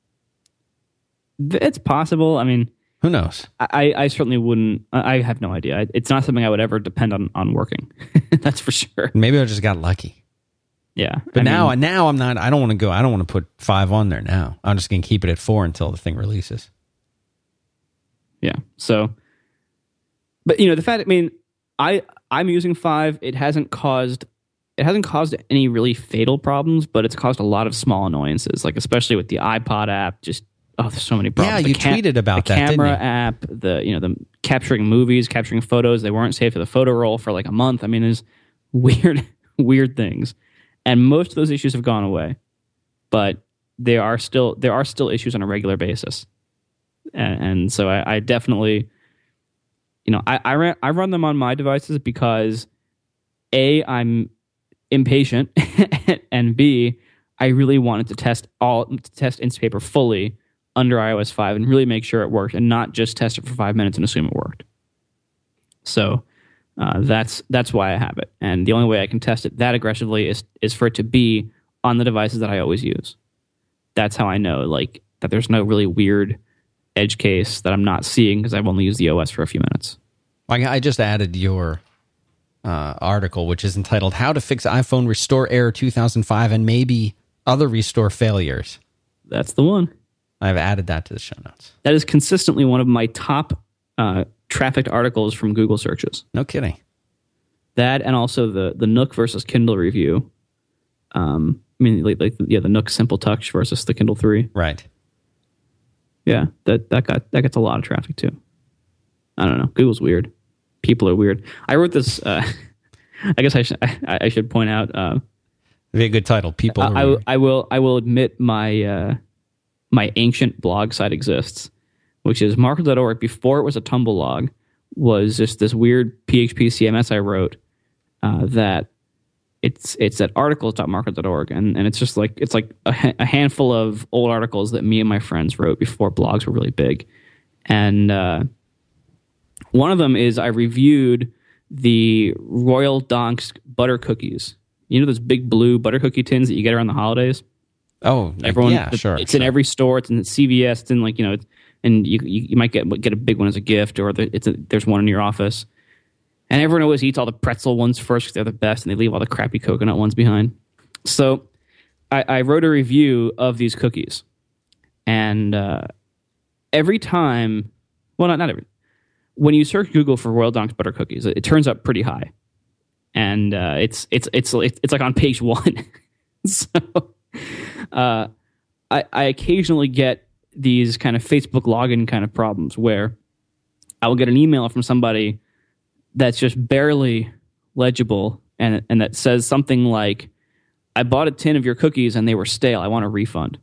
It's possible. I mean, who knows? I certainly wouldn't. I have no idea. It's not something I would ever depend on working. That's for sure. Maybe I just got lucky. Yeah. But now I'm not, I don't want to go, I don't want to put 5 on there now. I'm just going to keep it at 4 until the thing releases. Yeah. So, but the fact, I'm using 5. It hasn't caused any really fatal problems, but it's caused a lot of small annoyances, like especially with the iPod app, just, there's so many problems. Yeah, you tweeted about that, didn't you? The camera app, the capturing movies, capturing photos, they weren't saved to the photo roll for like a month. I mean, there's weird things. And most of those issues have gone away, but there are still issues on a regular basis, and so I definitely, I run them on my devices because A, I'm impatient, and B, I really wanted to test Instapaper fully under iOS 5 and really make sure it worked, and not just test it for 5 minutes and assume it worked. So. That's why I have it, and the only way I can test it that aggressively is for it to be on the devices that I always use. That's how I know that there's no really weird edge case that I'm not seeing because I've only used the OS for a few minutes. I just added your article, which is entitled "How to Fix iPhone Restore Error 2005 and Maybe Other Restore Failures." That's the one. I've added that to the show notes. That is consistently one of my top traffic articles from Google searches. No kidding. That and also the Nook versus Kindle review. The Nook Simple Touch versus the Kindle 3. Right. Yeah, that gets a lot of traffic too. I don't know. Google's weird. People are weird. I wrote this. I guess I should point out. It'd be a good title. People are weird. I will admit my ancient blog site exists, which is Marco.org. Before it was a Tumblr log, was just this weird PHP CMS I wrote that it's at articles.marco.org, and it's just like a handful of old articles that me and my friends wrote before blogs were really big. And one of them is I reviewed the Royal Donks butter cookies. Those big blue butter cookie tins that you get around the holidays? Oh, sure. It's in every store. It's in CVS. It's in and you might get a big one as a gift, or there's one in your office. And everyone always eats all the pretzel ones first because they're the best, and they leave all the crappy coconut ones behind. So I wrote a review of these cookies, and every time, well, not every, when you search Google for Royal Donks butter cookies, it turns up pretty high, and it's like on page 1. So I occasionally get these kind of Facebook login kind of problems where I will get an email from somebody that's just barely legible and that says something like, "I bought a tin of your cookies and they were stale. I want a refund."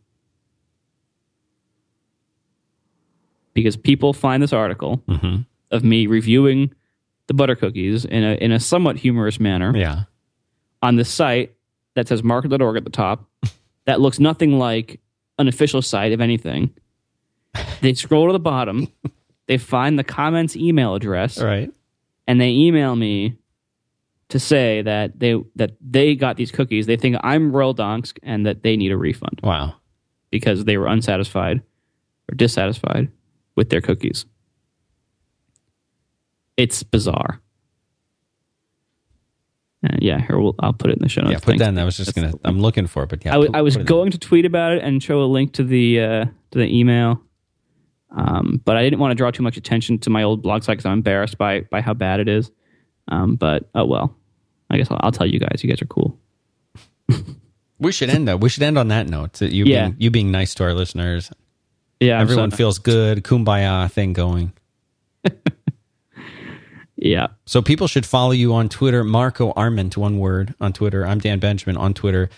Because people find this article of me reviewing the butter cookies in a somewhat humorous manner. Yeah. On the site that says market.org at the top, that looks nothing like an official site of anything. They scroll to the bottom, they find the comments email address, right, and they email me to say that they got these cookies. They think I'm Royal Donsk and that they need a refund. Wow. Because they were unsatisfied or dissatisfied with their cookies. It's bizarre. Yeah, here I'll put it in the show notes. Yeah, put that in. I was just gonna. I'm looking for it, but yeah, I was going to tweet about it and show a link to the email, but I didn't want to draw too much attention to my old blog site because I'm embarrassed by how bad it is. But oh well, I guess I'll tell you guys. You guys are cool. We should end though. We should end on that note. You being nice to our listeners. Yeah, everyone feels good. Kumbaya thing going. Yeah. So people should follow you on Twitter, Marco Arment, one word on Twitter. I'm Dan Benjamin on Twitter.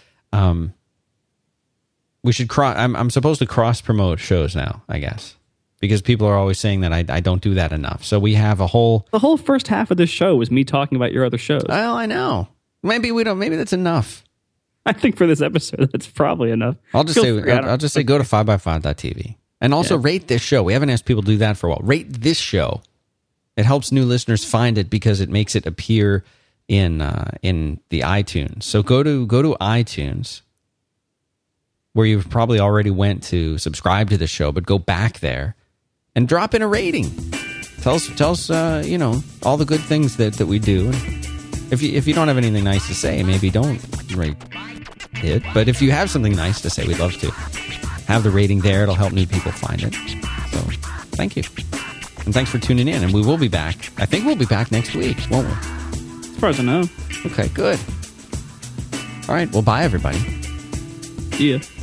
We should I'm supposed to cross promote shows now, I guess, because people are always saying that I don't do that enough. So we have the whole first half of this show was me talking about your other shows. Well, I know. Maybe we don't. Maybe that's enough. I think for this episode, that's probably enough. I'll just say go to 5by5.tv and also rate this show. We haven't asked people to do that for a while. Rate this show. It helps new listeners find it because it makes it appear in the iTunes. So go to iTunes, where you've probably already went to subscribe to the show, but go back there and drop in a rating. Tell us all the good things that we do. And if you don't have anything nice to say, maybe don't rate it. But if you have something nice to say, we'd love to have the rating there. It'll help new people find it. So thank you. And thanks for tuning in. And we will be back. I think we'll be back next week, won't we? As far as I know. Okay, good. All right. Well, bye, everybody. See ya.